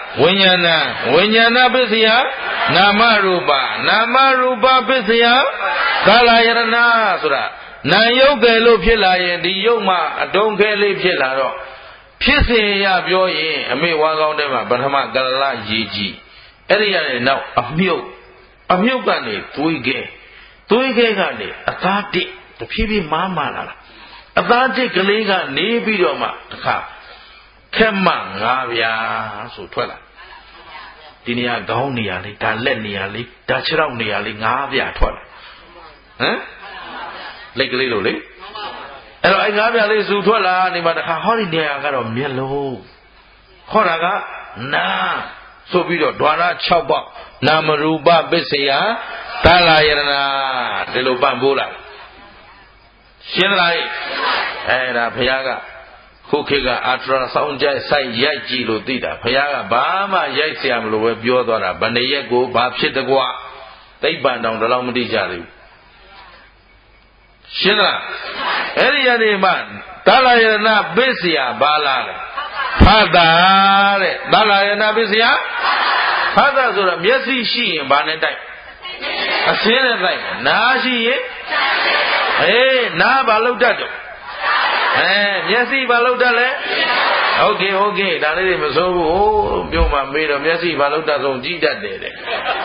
ဝိညာဏဝိညာဏပစ္စယနာမရူပနာမရူပပစ္စယကာလယရဏဆိုတာနာယုတ်ကဲလို့ဖြစ်လာရင်ဒီယုတ်မှအတုံးခဲလေးဖြစ်လာတော့ဖြစ်စဉ်ရပြောရင်အမေဝါကောင်းတဲ့မှာပထမကလလရေကြီးအဲ့ဒီရတဲ့နောက်အမြုပ်အမြုပ်ကနေသွေးခဲသွေးခဲကနေအသားတစ်တဖြည်းဖြည်းမားမာလာတာအသားတစ်ကလေးကနေပြီးတော့မှတခါခက်မှငါးပြားဆိုထွက်လာဒီနေရာခေါင်းနေရာလေးဒါလက်နေရာလေးဒါခြေထောက်နေရာလေးငါးပြားထွက်လာဟမ်လက်ကလေးလို့လေအဲ့တော့အဲ့ငါးပြားလေးစုထွက်လာနေမှာတခါဟောဒီနေရာကတော့မျက်လုံးခေါ်တာကနာဆိုပြီးတော့ဓာရ၆ပေါက်နာမရူပပစ္စယသာလယရဏဒီလိုပံ့ပိုးလာရှင်းလားအဲ့ဒါဘုရားကခုခေတ်ကအာထရာဆောင်းကြိုက်ဆိုင်ရိုက်ကြည့်လို့သိတာဘုရားကဘာမှရိုက်เสียမလို့ပဲပြောသွားတာဗဏ္ဍရက်ကိုဘာဖြစ်တကွာသိပ္ပံတောင်တလောက်မသိကြသေးဘူးရှင်းလားအဲ့ဒီကနေမှသာလယရဏပစ္စယဘာလားလဲဖတ်တာတဲ့သာလယရဏပစ္စယဖတ်တာဆိုတာမျက်စိရှိရင်ဘာနဲ့တိုက်အစင်းနဲ့တိုက်နားရှိရင်အေးနားဘာလို့တတ်တော့အဲမျက်စိဘာလို့တတ်လဲဟုတ်ကဲ့ဟုတ်ကဲ့ဒါလေးတွေမစိုးဘူးဟိုးပြောမှမေးတော့မျက်စိဘာလို့တတ်ဆုံးကြည့်တတ်တယ်တဲ့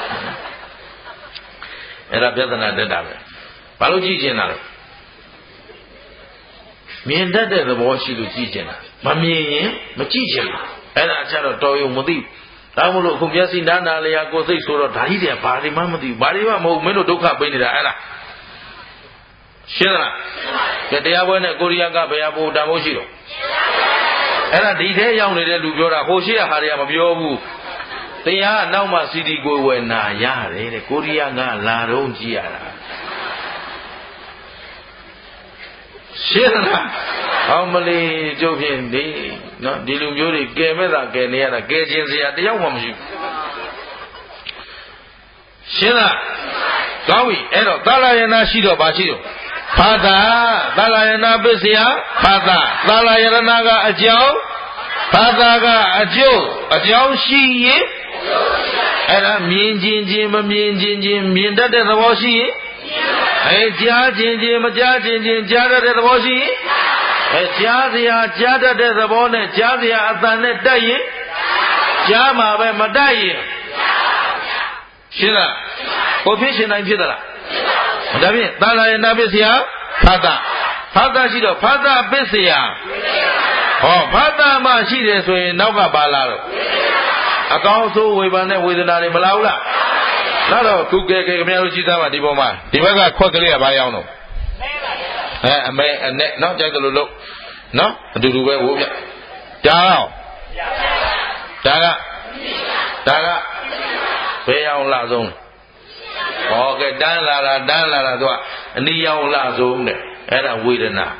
အဲ့ဒါပြဿနာတက်တာပဲဘာလို့ကြည့်ချင်တာလဲမြင်တတ်တဲ့သဘောရှိလို့ကြည့်ချင်တာမမြင်ရင်မကြည့်ချင်ဘူးအဲ့ဒါအချက်တော့တော်ရုံမသိဘူးဒါမို့လို့အခုမျက်စိနားနာလျာကိုယ်စိတ်ဆိုတော့ဓာကြီးတယ်ဘာတွေမှမသိဘူးဘာတွေမှမဟုတ်မင်းတို့ဒုက္ခပေးနေတာအဲ့ဒါရှင်းလားကြတရားပွဲနဲ့ကိုရီးယားကဘယ်ဟာပို့တန်ဖို့ရှိတော့အဲ့ဒါဒီထဲရောက်နေတဲ့လူပြောတာဟိုရှိရဟာတွေကမပြောဘူးတရားကနောက်မှစီဒီကိုဝယ်နာရတယ်တဲ့ကိုရီးယားကလာတော့ကြည့်ရတာရှင်းလားအောင်မလေးကျုပ်ဖြင့်ဒီနော်ဒီလူမျိုးတွေကဲမဲ့တာကဲနေရတာကဲခြင်းစရာတယောက်မှမရှိဘူးရှင်းလားကောင်းပြီအဲ့တော့သာလယနာရှိတော့ဘာရှိတော့ဖာသာသာလယနာပစ္စယဖာသာသာလယရဏကအကြောင်းဖာသာကအကျိုးအကြောင်းရှိရင်အဲ့ဒါမြင်ခြင်းချင်းမမြင်ခြင်းချင်းမြင်တတ်တဲ့သဘောရှိရင်အဲကြားခြင်းချင်းမကြားခြင်းချင်းကြားတတ်တဲ့သဘောရှိရင်အဲကြားစရာကြားတတ်တဲ့သဘောနဲ့ကြားစရာအတန်နဲ့တက်ရင်ကြားမှာပဲမတက်ရင်ရှင်းလားကိုဖြစ်ရှင်တိုင်းဖြစ်သလားဒါဖြင့်သာလယနာပစ္စယဖတ်တာဖတ်တာရှိတော့ဖတ်တာပစ္စယဟောဖတ်တာမှရှိတယ်ဆိုရင်နောက်ကပါလာတော့အကောင်းဆုံးဝေဘာနဲ့ဝေဒနာတွေမလာဘူးလားလာတော့ခုကဲကဲခင်ဗျားတို့ရှိသားပါဒီပေါ်မှာဒီဘက်ကခွက်ကလေးကဘာရောက်တော့အဲအမေအနဲ့နော်ကြိုက်တယ်လို့လို့နော်အတူတူပဲဝိုးပြဒါတော့ဒါကဒါကဘယ်အောင်လာဆုံးဟောကဲတန်းလာတာတန်းလာတာသူကအနီးရောက်လာဆုံးတဲ့အဲ့ဒါဝေဒနာ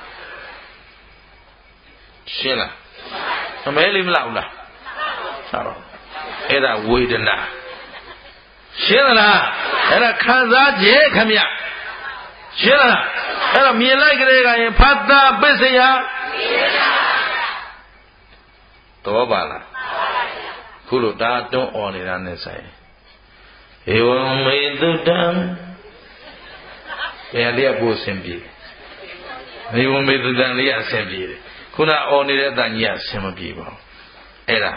ရှင်းလားအမဲလေးမလောက်လားဟုတ်တော့အဲ့ဒါဝေဒနာရှင်းလားအဲ့ဒါခံစားခြင်းခမရှင်းလားအဲ့တော့မြင်လိုက်ကလေးကရင်ဖတ်တာပစ္စယတော့ပါလားခုလိုဒါတွန်းអော်နေတာနဲ့ဆိုင်ဧဝံမေတုတံဘယ်လေးကပို့အဆင်ပြေဧဝံမေတုတံလေးကအဆင်ပြေတယ်ခုနអော်နေတဲ့အတန်ကြီးကအဆင်မပြေပါဘူးအဲ့ဒါ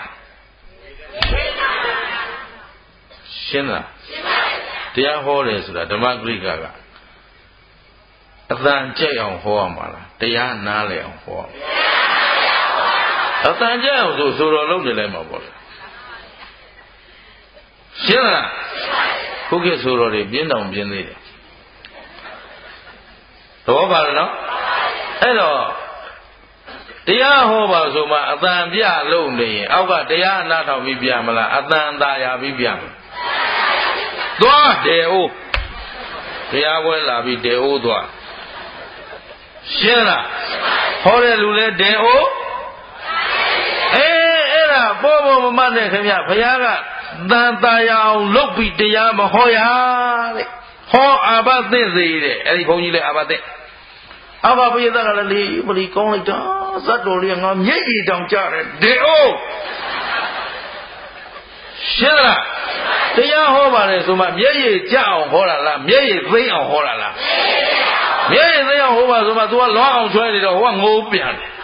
ရှင်းလားတရားဟောတယ်ဆိုတာဓမ္မဂရိကကအတန်ကြိုက်အောင်ဟောရမှာလားတရားနားလည်အောင်ဟောအတန်ကြိုက်အောင်ဆိုဆိုတော်လုံးနေလိုက်မှာပေါ့ရှင်းလားခုခေတ်ဆိုတော်တွေပြင်းတောင်ပြင်းသေးတယ်သဘောပါလားနော်အဲ့တော့တရားဟောပါဆိုမှအတန်ပြလို့နေရင်အောက်ကတရားအနာထောင်ပြီးပြမလားအတန်သာယာပြီးပြမလားသွားတယ်အိုးတရားပွဲလာပြီးတယ်အိုးသွားရှင်းလားဟောတဲ့လူလဲတယ်အိုးအေးအဲ့ဒါပေါ်ပေါ်မမနဲ့ခင်ဗျဘုရားကတန်တာရအောင်လုပ်ပြီးတရားမဟောရတဲ့ဟောအာဘသင့်စေတဲ့အဲ့ဒီဘုန်းကြီးလဲအာဘသင့်အာဘပိယသကလည်းလေမလီကောင်းလိုက်တာဇတ်တော်လေးငါမျက်ရည်တောင်ကြတယ်ဒေအိုရှင်းလားတရားဟောပါတယ်ဆိုမှမျက်ရည်ကျအောင်ဟောတာလားမျက်ရည်သိအောင်ဟောတာလားမျက်ရည်သိအောင်ဟောပါဆိုမှ तू ကလွားအောင်ချွဲနေတော့ဟိုကငိုးပြန်တယ်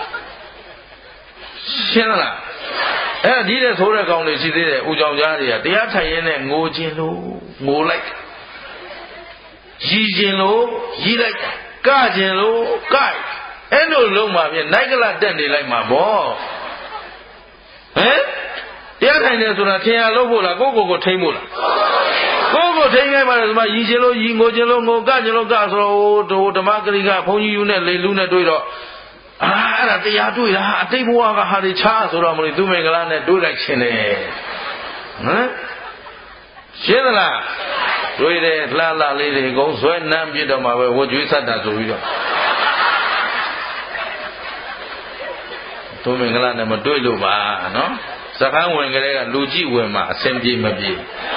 ရှင်းလားအဲ့ဒီတဲ့ဆိုတဲ့ကောင်တွေရှိသေးတယ်ဦးကြောင်ကြားတွေကတရားထိုင်ရင်းနဲ့ငိုခြင်းလို့ငိုလိုက်ရည်ခြင်းလို့ရည်လိုက်ကခြင်းလို့ကအဲ့လိုလုံးမှာပြင်နိုင်ကလတက်နေလိုက်မှာဗောဟမ်တရားထိုင်တယ်ဆိုတာထင်ရလို့ဖို့လားကိုကိုကိုထိမ့်ဖို့လားကိုကိုထိမ့်ခဲ့ပါလေဆိုမှရည်ခြင်းလို့ရည်ငိုခြင်းလို့ငိုကခြင်းလို့ကဆိုတော့ဓမ္မဂရိကဘုန်းကြီးယူနဲ့လေလူနဲ့တွေ့တော့အာအဲ့ဒါတရားတွေ့တာအတိတ်ဘဝကဟာဒီချားဆိုတော့မလို့သူမင်္ဂလာနဲ့တွေ့လိုက်ခြင်းလေဟမ်ရှင်းသလားတွေ့တယ်လှလှလေးတွေကုန်းဆွဲနမ်းပြတော့မှာပဲဝကြွေးဆက်တာဆိုပြီးတော့သူမင်္ဂလာနဲ့မတွေ့လို့ပါနော်စကန်းဝင်ကလေးကလူကြည့်ဝင်မှာအဆင်ပြေမပြေ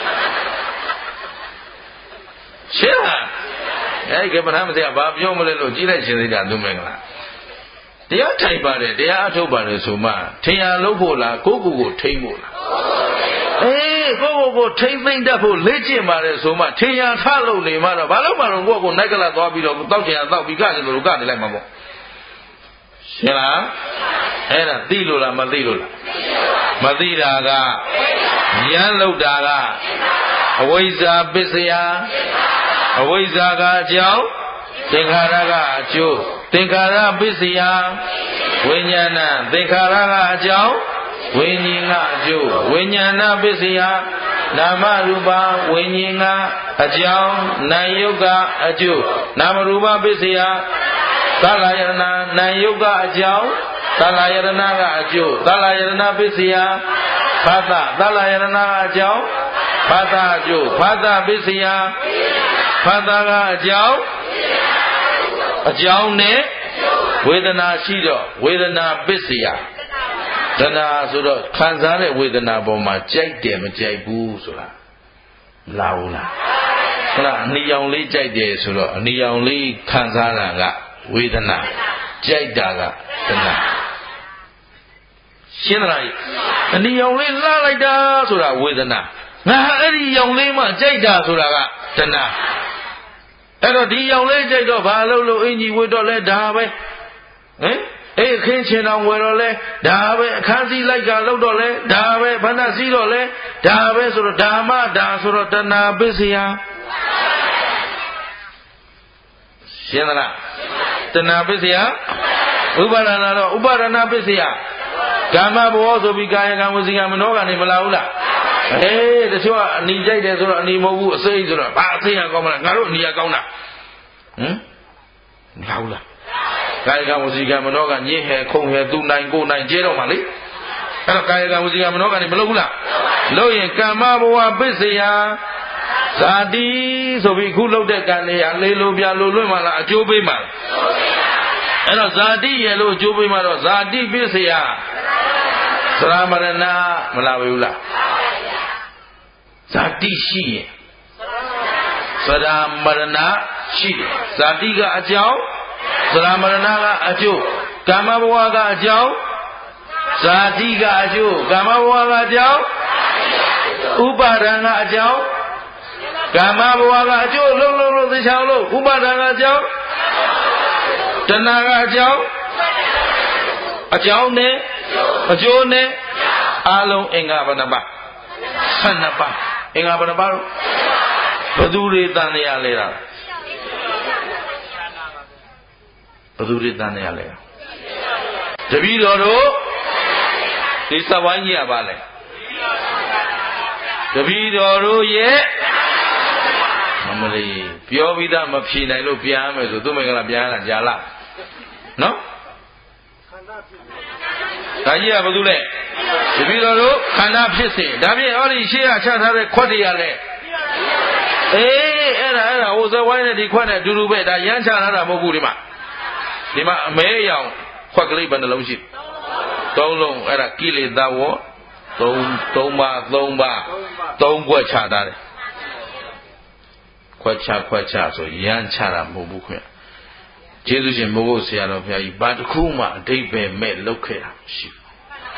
ရှင်းလားအဲ့ဒီကပ္ပဏမသိဘာပြောမလဲလို့ကြည့်လိုက်ရှင်သေးတာသူမင်္ဂလာတရားထိုင်ပါတယ်တရားအထုတ်ပါတယ်ဆိုမှထင်ရလို့ဖို့လားကိုကိုကိုထိမ့်ဖို့လားအေးကိုကိုကိုထိမ့်သိမ့်တတ်ဖို့လေ့ကျင့်ပါတယ်ဆိုမှထင်ရထလို့နေမှတော့ဘာလို့မှတော့ကိုကိုနိုင်ကလာသွားပြီးတော့တောက်ချင်ရတောက်ပြီးကကြလို့ကနေလိုက်မှာပေါ့ရှင်းလားအဲ့ဒါသိလို့လားမသိလို့လားမသိတာကဉာဏ်လောက်တာကအဝိဇ္ဇာပစ္စယအဝိဇ္ဇာကအကြောင်းသင်္ခါရကအကျိုးသင်္ခါရပစ္စယဝိညာဏသင်္ခါရကအကြောင်းဝိညာဉ်ကအကျိုးဝိညာဏပစ္စယနာမရူပဝိညာဉ်ကအကြောင်းနာယုတ်ကအကျိုးနာမရူပပစ္စယသလယရဏနာယုတ်ကအကြောင်းသလယရဏကအကျိုးသလယရဏပစ္စယဖသသလယရဏကအကြောင်းဖသအကျိုးဖသပစ္စယဖသကအကြောင်းအကြောင်းနဲ့ဝေဒနာရှိတော့ဝေဒနာပစ္စယတဏှာဆိုတော့ခံစားတဲ့ဝေဒနာပေါ်မှာကြိုက်တယ်မကြိုက်ဘူးဆိုတာလာဘူးလားခဏအနီရောင်လေးကြိုက်တယ်ဆိုတော့အနီရောင်လေးခံစားတာကဝေဒနာကြိုက်တာကတဏှာရှင်းသလားအနီရောင်လေးလှလိုက်တာဆိုတာဝေဒနာငါအဲ့ဒီရောင်လေးမှကြိုက်တာဆိုတာကတဏှာအဲ့တော့ဒီရောင်လေးကြိုက်တော့ဘာလို့လို့အင်ကြီးဝတ်တော့လဲဒါပဲဟင်အေးခင်းချင်အောင်ဝယ်တော့လဲဒါပဲအခန်းစည်းလိုက်ကလောက်တော့လဲဒါပဲဘဏ္ဍစည်းတော့လဲဒါပဲဆိုတော့ဓမ္မဒါဆိုတော့တဏှာပစ္စယရှင်းသလားတဏှာပစ္စယဥပါဒနာတော့ဥပါဒနာပစ္စယကာမဘဝဆိုပြီးကာယကံဝစီကံမနောကံနေမလာဘူးလားအေးတချို့ကအနီကြိုက်တယ်ဆိုတော့အနီမဟုတ်ဘူးအစိမ့်ဆိုတော့ဘာအစိမ့်ရကောင်းမလားငါတို့အနီရကောင်းတာဟမ်မလာဘူးလားကာယကံဝစီကံမနောကညစ်ဟဲခုံဟဲသူနိုင်ကိုနိုင်ကျဲတော့မှလေအဲ့တော့ကာယကံဝစီကံမနောကံနေမလုပ်ဘူးလားလို့ရင်ကာမဘဝပစ္စယဇာတိဆိုပြီးခုလုပ်တဲ့ကံတွေအလေးလိုပြလိုလွင့်မှလားအကျိုးပေးမှလားအဲ့တော့ဇာတိရဲ့လို့အကျိုးပေးမှတော့ဇာတိပစ္စယသရမရဏမလာဘူးလားဇာတိရှိရင်သရမရဏရှိတယ်ဇာတိကအကြောင်းသရမရဏကအကျိုးကာမဘဝကအကြောင်းဇာတိကအကျိုးကာမဘဝကအကြောင်းဥပါဒံကအကြောင်းကာမဘဝကအကျိုးလုံးလုံးလုံးသိချောင်းလို့ဥပါဒံကအကြောင်းတဏှာကအကြောင်းအကြောင်းနဲ့အကျိုးနဲ့အလုံးအင်္ဂါဘယ်နှပါဆယ်နှစ်ပါအင်္ဂါဘယ်နှပါတော့ဘယ်သူတွေတန်ရလဲတာဘယ်သူတွေတန်ရလဲတပည့်တော်တို့ဒီစဝိုင်းကြီးကပါလဲတပည့်တော်တို့ရဲ့မလေးပြောပြီးသားမဖြေနိုင်လို့ပြန်မယ်ဆိုသူမင်္ဂလာပြန်လာကြာလာနော်ဒါကြီးကဘာလို့လဲတပည့်တော်တို့ခန္ဓာဖြစ်စဉ်ဒါဖြင့်ဟောဒီရှေ့ကချထားတဲ့ခွက်တွေရလဲအေးအဲ့ဒါအဲ့ဒါဟိုဇဝိုင်းနဲ့ဒီခွက်နဲ့အတူတူပဲဒါရမ်းချထားတာမဟုတ်ဘူးဒီမှာဒီမှာအမဲရောင်ခွက်ကလေးဘယ်နှလုံးရှိသုံးလုံးအဲ့ဒါကိလေသာဝသုံးသုံးပါသုံးပါသုံးခွက်ချထားတယ်ခွက်ချခွက်ချဆိုရမ်းချတာမဟုတ်ဘူးခွက်ကျေးဇူးရှင်မိုးကုတ်ဆရာတော်ဘုရားကြီးဘာတစ်ခုမှအတိတ်ပဲမဲ့လုတ်ခဲ့တာမရှိဘူး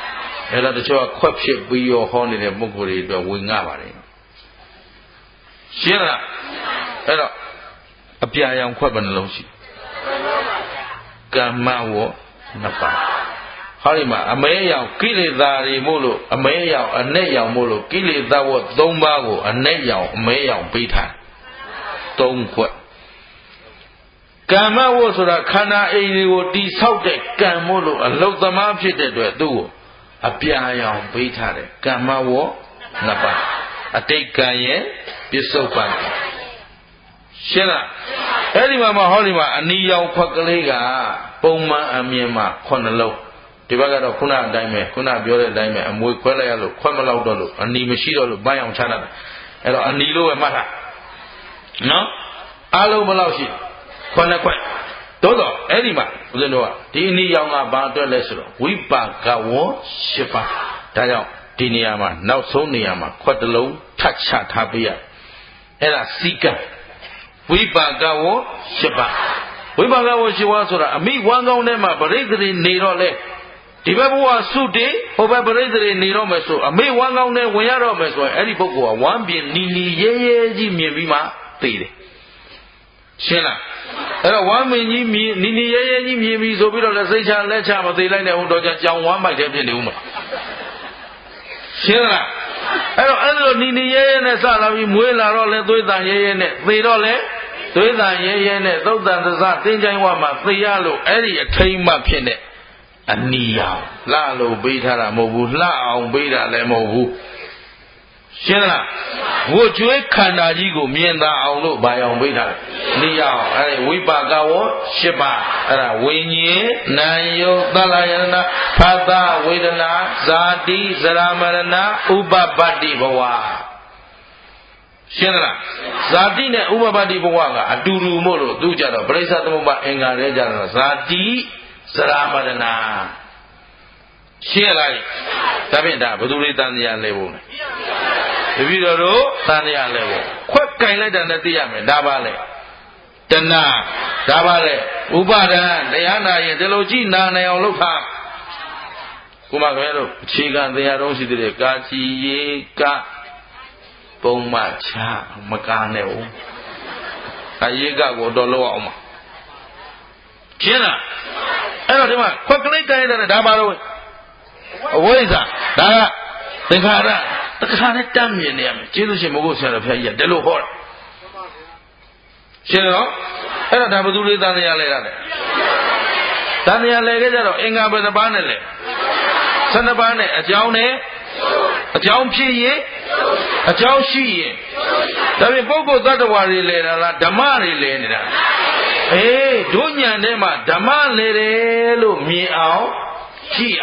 အဲ့ဒါတချို့ကခွက်ဖြစ်ပြီးရောဟောနေတဲ့ပုဂ္ဂိုလ်တွေအတွက်ဝင်ငှပါတယ်ရှင်းလားအဲ့တော့အပြာရောင်ခွက်ဘယ်နှလုံးရှိကမ္မဝနှစ်ပါးဟောဒီမှာအမဲရောင်ကိလေသာတွေမို့လို့အမဲရောင်အနဲ့ရောင်မို့လို့ကိလေသာဝတ်သုံးပါးကိုအနဲ့ရောင်အမဲရောင်ပေးထားသုံးခွက်ကမ္မဝတ်ဆိုတာခန္ဓာအိမ်တွေကိုတိဆောက်တဲ့ကံမို့လို့အလုတ်သမားဖြစ်တဲ့အတွက်သူ့ကိုအပြာရောင်ပေးထားတယ်ကမ္မဝတ်နှစ်ပါးအတိတ်ကံရဲ့ပစ္စုပ္ပန်ရှင်းလားအဲ့ဒီမှာမှဟောဒီမှာအနီရောင်ခွက်ကလေးကပုံမှန်အမြင်မှာခုနှစ်လုံးဒီဘက်ကတော့ခုနအတိုင်းပဲခုနပြောတဲ့အတိုင်းပဲအမွေခွဲလိုက်ရလို့ခွက်မလောက်တော့လို့အနီမရှိတော့လို့ပန်းအောင်ချတာအဲ့တော့အနီလို့ပဲမှတ်တာနော်အားလုံးဘယ်လောက်ရှိခုနှစ်ခွက်သို့တော့အဲ့ဒီမှာဦးဇင်းတို့ကဒီအနီရောင်ကဘာအတွက်လဲဆိုတော့ဝိပါကဝေါရှစ်ပါးဒါကြောင့်ဒီနေရာမှာနောက်ဆုံးနေရာမှာခွက်တစ်လုံးထပ်ချထားပေးရအဲ့ဒါစီကံဝိပါကဝေါရှစ်ပါးဝိပါကဝေါရှစ်ပါးဆိုတာအမိဝမ်းကောင်းထဲမှာပရိသေနေတော့လဲဒီဘက်ဘဝစုတည်ဟိုဘက်ပရိသေနေတော့မယ်ဆိုအမိဝမ်းကောင်းထဲဝင်ရတော့မယ်ဆိုရင်အဲ့ဒီပုဂ္ဂိုလ်ကဝမ်းပြင်နီနီရဲရဲကြီးမြင်ပြီးမှသိတယ်ရှင်းလားအဲ့တော့ဝမ်းမင်းကြီးမြင်နီနီရဲရဲကြီးမြင်ပြီးဆိုပြီးတော့လည်းစိတ်ချလက်ချမသေးလိုက်နဲ့ဟိုတော့ကြကြောင်ဝမ်းမိုက်တဲ့ဖြစ်နေဦးမှာရှင်းလားအဲ့တော့အဲ့လိုနီနီရဲရဲနဲ့စလာပြီးမွေးလာတော့လဲသွေးတန်ရဲရဲနဲ့သေတော့လဲသွေးတန်ရဲရဲနဲ့သုတ်တန်သစတင်းချိုင်းဝမှာသေရလို့အဲ့ဒီအထိမ့်မှဖြစ်တဲ့အနီရောင်လှလို့ပေးထားတာမဟုတ်ဘူးလှအောင်ပေးတာလည်းမဟုတ်ဘူးရှင်းလားဝှကျွေးခန္ဓာကြီးကိုမြင်သာအောင်လို့ဘာအောင်ပေးထားလဲနီရောင်အဲ့ဒီဝိပါကဝေါရှစ်ပါးအဲ့ဒါဝိညာဉ်နာယုသလယနာဖသဝေဒနာဇာတိဇရာမရဏဥပပတ္တိဘဝရှင်းလားဇာတိနဲ့ဥပပတ္တိဘဝကအတူတူမို့လို့သူကြတော့ပရိစ္ဆသမုပ္ပါအင်္ဂါရဲကြတော့ဇာတိဇရာမရဏရှင်းလားဒါဖြင့်ဒါဘယ်သူတွေတန်တရားလဲဖို့လဲတပည့်တော်တို့တန်တရားလဲဖို့ခွက်ကင်လိုက်တာနဲ့သိရမယ်ဒါပါလေတဏှာဒါပါလေဥပါဒံတရားနာရင်ဒီလိုကြည့်နာနိုင်အောင်လုပ်ထားကိုမခင်ဗျားတို့အခြေခံတရားတော်ရှိတဲ့ကာချီရေကပုံမှချမကားနဲ့ဦးအရေကကိုတော်လောက်အောင်ပါရှင်းလားအဲ့တော့ဒီမှာခွက်ကလေးကိုင်းတယ်ဒါပါတော့အဝိဇ္ဇာဒါကသင်္ခါရတခါနဲ့တမ်းမြင်နေရမယ်ကျေးဇူးရှင်မဟုတ်ဆရာတော်ဘုရားကြီးကတယ်လို့ဟောတာရှင်းတော့အဲ့ဒါဒါဘယ်သူလေးတန်တရားလဲတာလဲတန်တရားလဲခဲ့ကြတော့အင်္ဂါဘယ်နှပါးနဲ့လဲဆယ်နှစ်ပါးနဲ့အကြောင်းနဲ့အကြောင်းဖြစ်ရင်အကြောင်းရှိရင်ဒါပြင်ပုဂ္ဂိုလ်သတ္တဝါတွေလဲတာလားဓမ္မတွေလဲနေတာအေးဒုညံထဲမှာဓမ္မလဲတယ်လို့မြင်အောင်ကြည့်ရ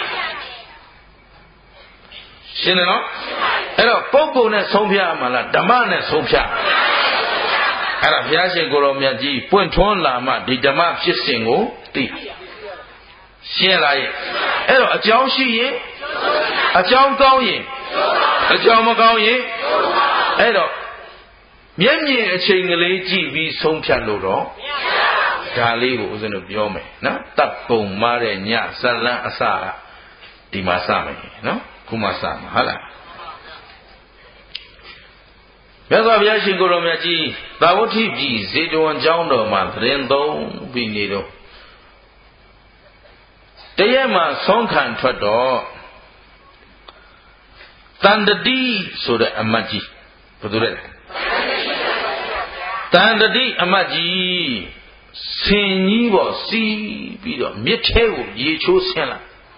ရှင်းတယ်နော်အဲ့တော့ပုဂ္ဂိုလ်နဲ့ဆုံးဖြတ်မှာလားဓမ္မနဲ့ဆုံးဖြတ်အဲ့ဒါဘုရားရှင်ကိုယ်တော်မြတ်ကြီးပွင့်ထွန်းလာမှဒီဓမ္မဖြစ်စဉ်ကိုသိရှင်းလားရဲ့အဲ့တော့အကြောင်းရှိရင်အကြောင်းကောင်းရင်အကြောင်းမကောင်းရင်အဲ့တော့မျက်မြင်အချိန်ကလေးကြည့်ပြီးဆုံးဖြတ်လို့တော့ဒါလေးကိုဦးဇင်းတို့ပြောမယ်နော်တပ်ပုံမားတဲ့ညဇလန်းအစကဒီမှာစမယ်နော်ခုမှစမှာဟုတ်လားမြတ်စွာဘုရားရှင်ကိုယ်တော်မြတ်ကြီးသာဝတိပြည်ဇေတဝန်ကျောင်းတော်မှာသတင်းသုံးပြီးနေတော့တရက်မှာဆုံးခံထွက်တော့တန်တတိဆိုတဲ့အမတ်ကြီးဘယ်သူလဲတန်တတိအမတ်ကြီးဆင်ကြီးပေါ်စီးပြီးတော့မြစ်ထဲကိုရေချိုးဆင်းလာ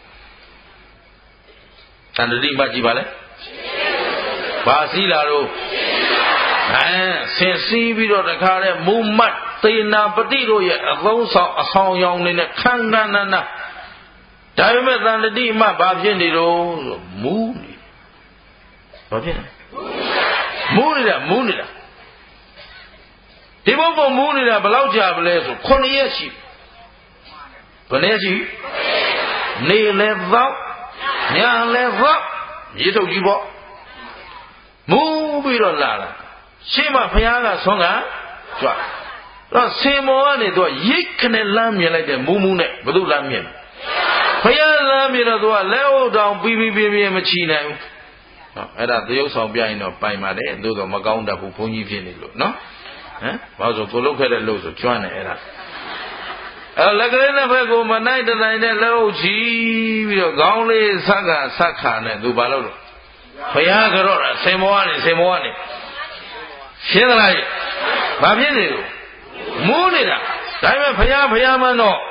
တန်တတိအမတ်ကြီးပါလေဘာစီးလာတော့အဲဆင်စီးပြီးတော့တခါလဲမူမတ်သေနာပတိတို့ရဲ့အသုံးဆောင်အဆောင်ရောင်နေတဲ့ခန္ဓာနာနာဒါပေမဲ့တန်တတိအမတ်ဘာဖြစ်နေတော့ဆိုမူးနေဘာဖြစ်လဲမူးနေတာမူးနေတာဒီဘုံဘုံမူးနေတာဘယ်လောက်ကြာပလဲဆိုခုနှစ်ရက်ရှိဘယ်နှစ်ရှိနေလဲသောညလဲသောရေထုတ်ကြီးပေါ့မူးပြီးတော့လာလာရှေ့မှာဘုရားကဆွမ်းကကြွတော့ဆင်မောကနေတော့ရိတ်ခနဲ့လမ်းမြင်လိုက်တဲ့မူးမူးနဲ့ဘယ်သူလမ်းမြင်ဘယားလမ်းပြီးတော့သူကလက်ဟုတ်တောင်ပြီးပြီးပြင်းပြင်းမချီနိုင်ဘူးနော်အဲ့ဒါသရုပ်ဆောင်ပြရင်တော့ပိုင်ပါတယ်သို့တော့မကောင်းတတ်ဘူးဘုန်းကြီးဖြစ်နေလို့နော်ဟမ်ဘာလို့ဆိုကိုလုတ်ခဲ့တဲ့လို့ဆိုကျွမ်းတယ်အဲ့ဒါအဲလက်ကလေးတစ်ဖက်ကိုမနိုင်တနိုင်နဲ့လက်ဟုတ်ချီပြီးတော့ခေါင်းလေးဆက်ကဆက်ခါနဲ့သူဘာလို့လို့ဘုရားကြောတာစင်မောကနေစင်မောကနေရှင်းသလားဘာဖြစ်နေလို့မူးနေတာဒါပေမဲ့ဘုရားဘုရားမှန်းတော့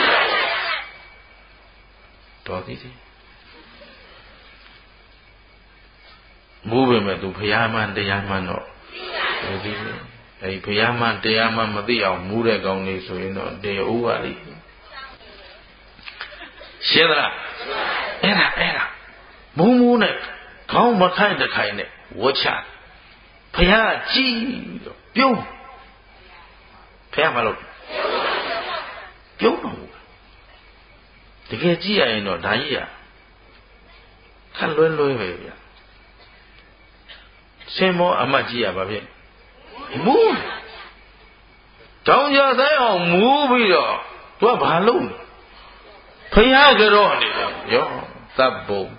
တော်သေးတယ်မူးပဲမဲ့သူဘုရားမှန်းတရားမှန်းတော့တော်သေးတယ်အဲဒီဘုရားမှန်းတရားမှန်းမသိအောင်မူးတဲ့ကောင်းလေးဆိုရင်တော့တေဥပါလိရှင်းသလားအဲ့ဒါအဲ့ဒါမူးမူးနဲ့ခေါင်းမခိုင်တခိုင်နဲ့ဝှချဘုရားကြည်တော့ပြုံးဘုရားမလို့ပြုံးတော့တကယ်ကြည့်ရရင်တော့ဒါကြီးရခက်လွဲလွဲပဲဗျဆင်မောအမတ်ကြီးရပါဗျမူးတောင်ကြဆိုင်အောင်မူးပြီးတော့သူကဘာလုပ်လဲဘုရားကြောနေတယ်ရောတပ်ဘုံ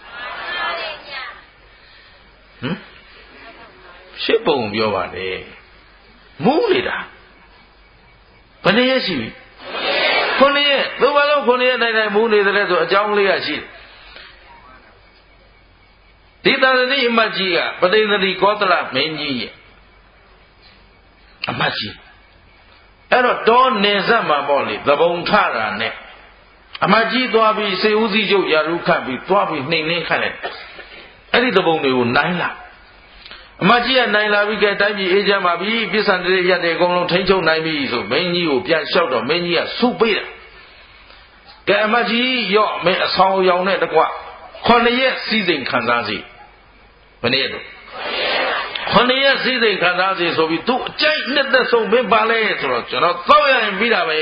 ဟမ်ရှစ်ပုံပြောပါလေမူးနေတာဘယ်နည်းရှိပြီခုနှစ်ရက်သူဘာလို့ခုနှစ်ရက်တိုင်းတိုင်းမူးနေတယ်လဲဆိုအကြောင်းလေးရရှိတယ်ဒီသာသနိအမတ်ကြီးကပဋိသန္ဓေကောသလမင်းကြီးရဲ့အမတ်ကြီးအဲ့တော့တောနေဆက်မှာပေါ့လေသဘုံထတာနဲ့အမတ်ကြီးသွားပြီးစေဦးစီးချုပ်ရာထူးခတ်ပြီးသွားပြီးနှိမ်နှင်းခတ်လိုက်အဲ့ဒီသဘုံတွေကိုနိုင်လာအမတ်ကြီးကနိုင်လာပြီးကဲတိုင်းပြည်အေးချမ်းပါပြီပြစ္ဆန်တရေရက်တွေအကုန်လုံးထိန်းချုပ်နိုင်ပြီဆိုမင်းကြီးကိုပြန်လျှောက်တော့မင်းကြီးကဆုပေးတာကဲအမတ်ကြီးရော့မင်းအဆောင်အယောင်နဲ့တကွခုနှစ်ရက်စီစဉ်ခံစားစီဘယ်နည်းတော့ခုနှစ်ရက်စီစဉ်ခံစားစီဆိုပြီးသူအကြိုက်နှစ်သက်ဆုံးမင်းပါလဲဆိုတော့ကျွန်တော်သောက်ရရင်ပြီးတာပဲ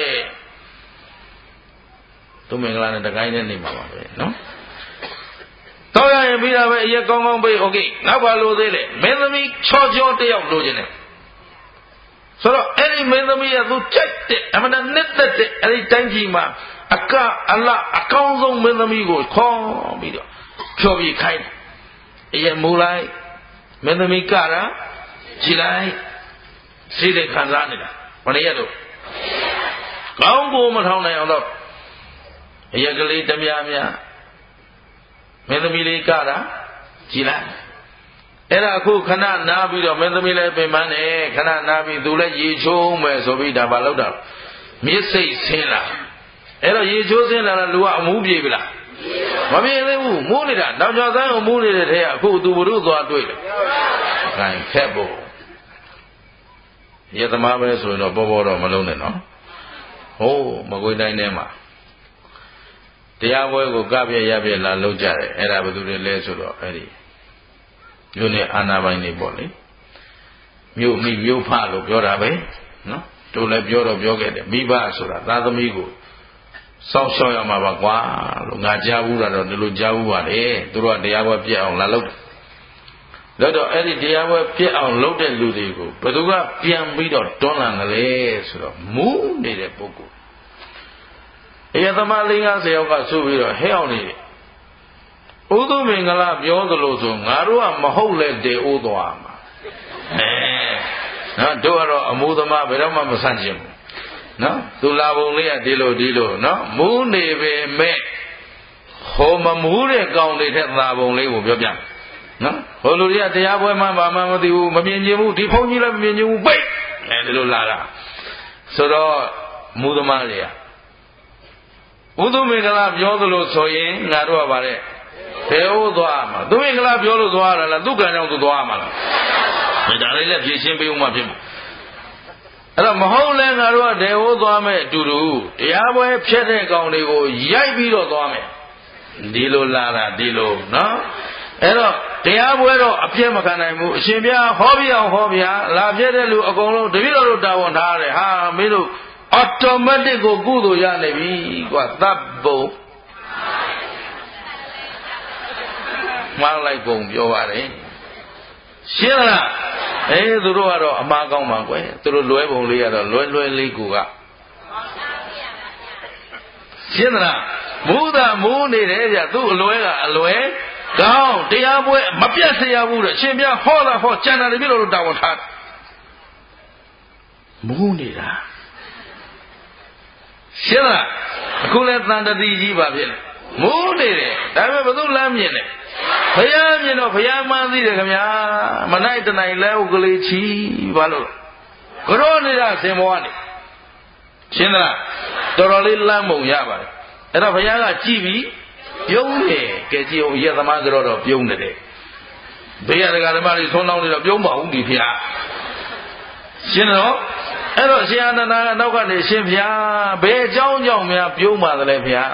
သူမင်္ဂလာနဲ့တကိုင်းနဲ့နေမှာပါပဲနော်တော့ရရင်ပြီးတာပဲအရက်ကောင်းကောင်းပေးโอเคနောက်ပါလို့သေးလေမင်းသမီးချောချောတယောက်လိုချင်တယ်ဆိုတော့အဲ့ဒီမင်းသမီးကသူကြိုက်တဲ့အမှန်တနှစ်သက်တဲ့အဲ့ဒီတိုင်းကြီးမှာအကအလအကောင်းဆုံးမင်းသမီးကိုခေါ်ပြီးတော့ဖြောပြီးခိုင်းအရက်မူလိုက်မင်းသမီးကတာကြည်လိုက်စိတ်နဲ့ခံစားနေတာဘယ်နည်းရတော့ကောင်းကိုမထောင်နိုင်အောင်တော့အရက်ကလေးတများများမင်းသမီးလေးကတာကြည်လိုက်အဲ့ဒါအခုခဏနားပြီးတော့မင်းသမီးလည်းပင်ပန်းတယ်ခဏနားပြီးသူလည်းရေချိုးမယ်ဆိုပြီးဒါဘာလို့တော့မြစ်စိတ်ဆင်းလာအဲ့တော့ရေချိုးဆင်းလာတာလူကအမူးပြေပြီလားမပြေသေးဘူးမူးနေတာတောင်ကျော်ဆိုင်ကိုမူးနေတဲ့ထဲကအခုသူဘုရုသွားတွေ့တယ်ခိုင်ခက်ဖို့ရသမားပဲဆိုရင်တော့ပေါ်ပေါ်တော့မလုံးနဲ့နော်ဟိုးမကွေးတိုင်းထဲမှာတရားပွဲကိုကပြည့်ရပြည့်လာလုပ်ကြတယ်အဲ့ဒါဘယ်သူတွေလဲဆိုတော့အဲ့ဒီမြို့နယ်အာနာပိုင်းနေပေါ့လေမြို့မိမြို့ဖလို့ပြောတာပဲနော်တို့လည်းပြောတော့ပြောခဲ့တယ်မိဘဆိုတာသာသမီကိုစောင့်ရှောက်ရမှာပါကွာလို့ငါကြားဘူးတာတော့ဒီလိုကြားဘူးပါလေသူတို့ကတရားပွဲပြည့်အောင်လာလုပ်တယ်လို့တော့အဲ့ဒီတရားပွဲပြည့်အောင်လုပ်တဲ့လူတွေကိုဘယ်သူကပြန်ပြီးတော့တွန်းလှန်ကြလဲဆိုတော့မူးနေတဲ့ပုဂ္ဂိုလ်အယသမလေးငါးဆယ်ယောက်ကဆိုပြီးတော့ဟဲ့အောင်နေတယ်ဥဒုမင်္ဂလာပြောသလိုဆိုငါတို့ကမဟုတ်လဲတေဥသွားမှာအဲနော်တို့ကတော့အမှုသမားဘယ်တော့မှမဆန့်ကျင်ဘူးနော်သူလာပုံလေးကဒီလိုဒီလိုနော်မူးနေပေမဲ့ဟိုမမူးတဲ့ကောင်တွေထက်သာပုံလေးကိုပြောပြနော်ဟိုလူတွေကတရားပွဲမှဘာမှမသိဘူးမမြင်ကျင်ဘူးဒီဖုန်းကြီးလည်းမမြင်ကျင်ဘူးပိတ်အဲဒီလိုလာတာဆိုတော့မူးသမားတွေကဥဒုမင်္ဂလာပြောသလိုဆိုရင်ငါတို့ကဗါတဲ့ဘယ်ဟုတ်သွားမှာသူမင်္ဂလာပြောလို့သွားရလားသူကံကြောင့်သူသွားမှာလားဒါလေးလည်းဖြည့်ရှင်းပေးဦးမှဖြစ်မှာအဲ့တော့မဟုတ်လဲငါတို့ကဒေဟိုးသွားမယ်အတူတူတရားပွဲဖြတ်တဲ့ကောင်တွေကိုရိုက်ပြီးတော့သွားမယ်ဒီလိုလာတာဒီလိုနော်အဲ့တော့တရားပွဲတော့အပြည့်မခံနိုင်ဘူးအရှင်ဘုရားဟောပြအောင်ဟောပြလာပြတဲ့လူအကုန်လုံးတပည့်တော်တို့တာဝန်ထားရတယ်ဟာမင်းတို့အော်တိုမက်တစ်ကိုကုသိုလ်ရနေပြီကွာတပ်ပုံမှားလိုက်ပုံပြောပါတယ်ရှင်းလားအေးသူတို့ကတော့အမှားကောင်းပါကွယ်သူတို့လွဲပုံလေးကတော့လွဲလွဲလေးကူကရှင်းလားမူးတာမူးနေတယ်ဗျသူ့အလွဲကအလွဲကောင်းတရားပွဲမပြတ်စေရဘူးတဲ့ရှင်ပြဟောတာဟောကျန်တာတွေပြလို့တာဝန်ထားမူးနေတာရှင်းလားအခုလဲတန်တတိကြီးပါဖြစ်လေမူးနေတယ်ဒါပေမဲ့ဘယ်သူလမ်းမြင်လဲဘုရားမြင်တော့ဘုရားမှန်းသိတယ်ခင်ဗျာမနိုင်တနိုင်လဲဥကလေးချီဘာလို့ကြောနေတာစင်ပေါ်ကနေရှင်းလားတော်တော်လေးလမ်းမုံရပါတယ်အဲ့တော့ဘုရားကကြည်ပြီးပြုံးတယ်ကဲကြည်အောင်ရသမားကြောတော့ပြုံးတယ်ဘေးရတကဓမ္မတွေသုံးလောင်းနေတော့ပြုံးပါဦးဒီဘုရားရှင်းတော့အဲ့တော့ရှင်အာနန္ဒာကနောက်ကနေရှင်ဘုရားဘယ်အကြောင်းကြောင့်များပြုံးပါသလဲဘုရား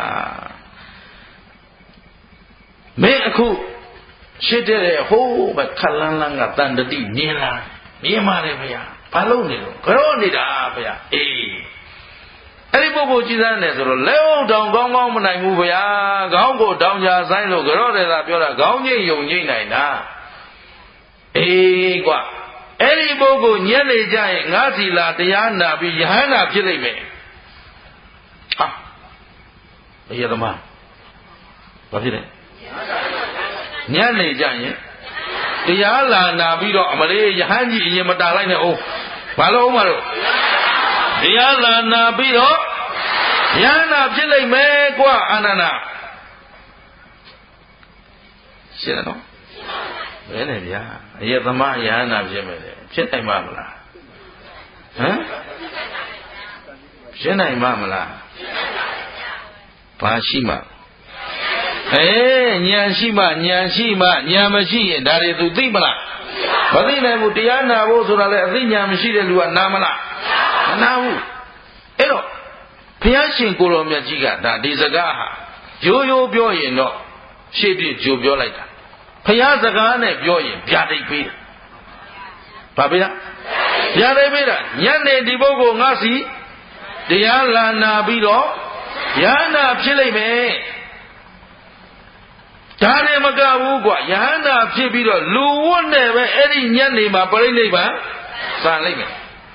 မင်းအခုရှိတဲ့ဟိုးဘခက်လန်းလန်းကတန်တတိမြင်လာမြင်ပါတယ်ဘုရားဘာလို့နေလို့ကြောနေတာဘုရားအေးအဲ့ဒီပုဂ္ဂိုလ်ကြည်စမ်းတယ်ဆိုတော့လက်ဟုတ်တောင်ကောင်းကောင်းမနိုင်ဘူးဗျာခေါင်းကိုတောင်ကြာဆိုင်လို့ကြောတယ်သာပြောတာခေါင်းငိမ့်ယုံငိမ့်နိုင်တာအေးကွာအဲ့ဒီပုဂ္ဂိုလ်ညက်နေကြရင်ငါးစီလာတရားနာပြီးယဟန္တာဖြစ်လိမ့်မယ်ဟာဘယ်ရသမားဘာဖြစ်လဲညက်နေကြရင်တရားလာနာပြီးတော့အမလေးယဟန်ကြီးအရင်မတာလိုက်နဲ့အောင်ဘာလို့အောင်မလို့တရားလာနာပြီးတော့ယဟန္တာဖြစ်လိမ့်မယ်ကွာအာနန္ဒာရှင်းတယ်နော်ဘယ်နဲ့ဗျာအယသမားယဟန္တာဖြစ်မယ်လေဖြစ်နိုင်မှာမလားဟမ်ဖြစ်နိုင်မှာမလားဘာရှိမှအေးဉာဏ်ရှိမှဉာဏ်ရှိမှဉာဏ်မရှိရင်ဒါတွေသူသိမလားမသိနိုင်ဘူးတရားနာဖို့ဆိုတာလေအသိဉာဏ်မရှိတဲ့လူကနာမလားမနာဘူးအဲ့တော့ဘုရားရှင်ကိုတော်မြတ်ကြီးကဒါဒီစကားဟာရိုးရိုးပြောရင်တော့ရှေ့ပြကြိုပြောလိုက်တာဘုရားစကားနဲ့ပြောရင်ဗျာဒိတ်ပေးတာဘာပေးတာဗျာဒိတ်ပေးတာညနေဒီပုဂ္ဂိုလ်ငါစီတရားလာနာပြီးတော့ယန္တာဖြစ်လိမ့်မယ်ဒါနဲ့မကဘူးကွာယဟန္တာဖြစ်ပြီးတော့လူဝတ်နဲ့ပဲအဲ့ဒီညနေမှာပြိဋိဘံစံလိုက်မယ်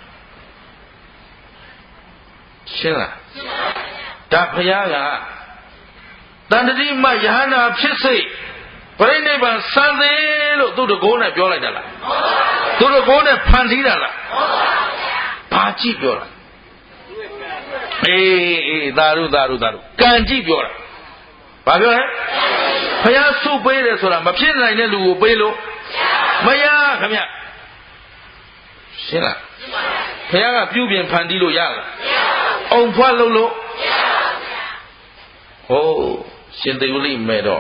ရှင်းလားဒါဘုရားကတန်တတိမယဟန္တာဖြစ်စိတ်ပြိဋိဘံစံသေးလို့သူ့တကိုးနဲ့ပြောလိုက်တာလားသူ့တကိုးနဲ့ဖန်တီးတာလားဘာကြည့်ပြောတာအေးအေးသာရုသာရုသာရုကံကြည့်ပြောတာဘာပြောလဲဘုရားစုပေးတယ်ဆိုတာမဖြစ်နိုင်တဲ့လူကိုပေးလို့မရခင်ဗျရှင်းလားဘုရားကပြုပြင်ဖန်တီးလို့ရလားအုံဖွားလို့လို့ဟိုးရှင်သေဝလိမဲ့တော့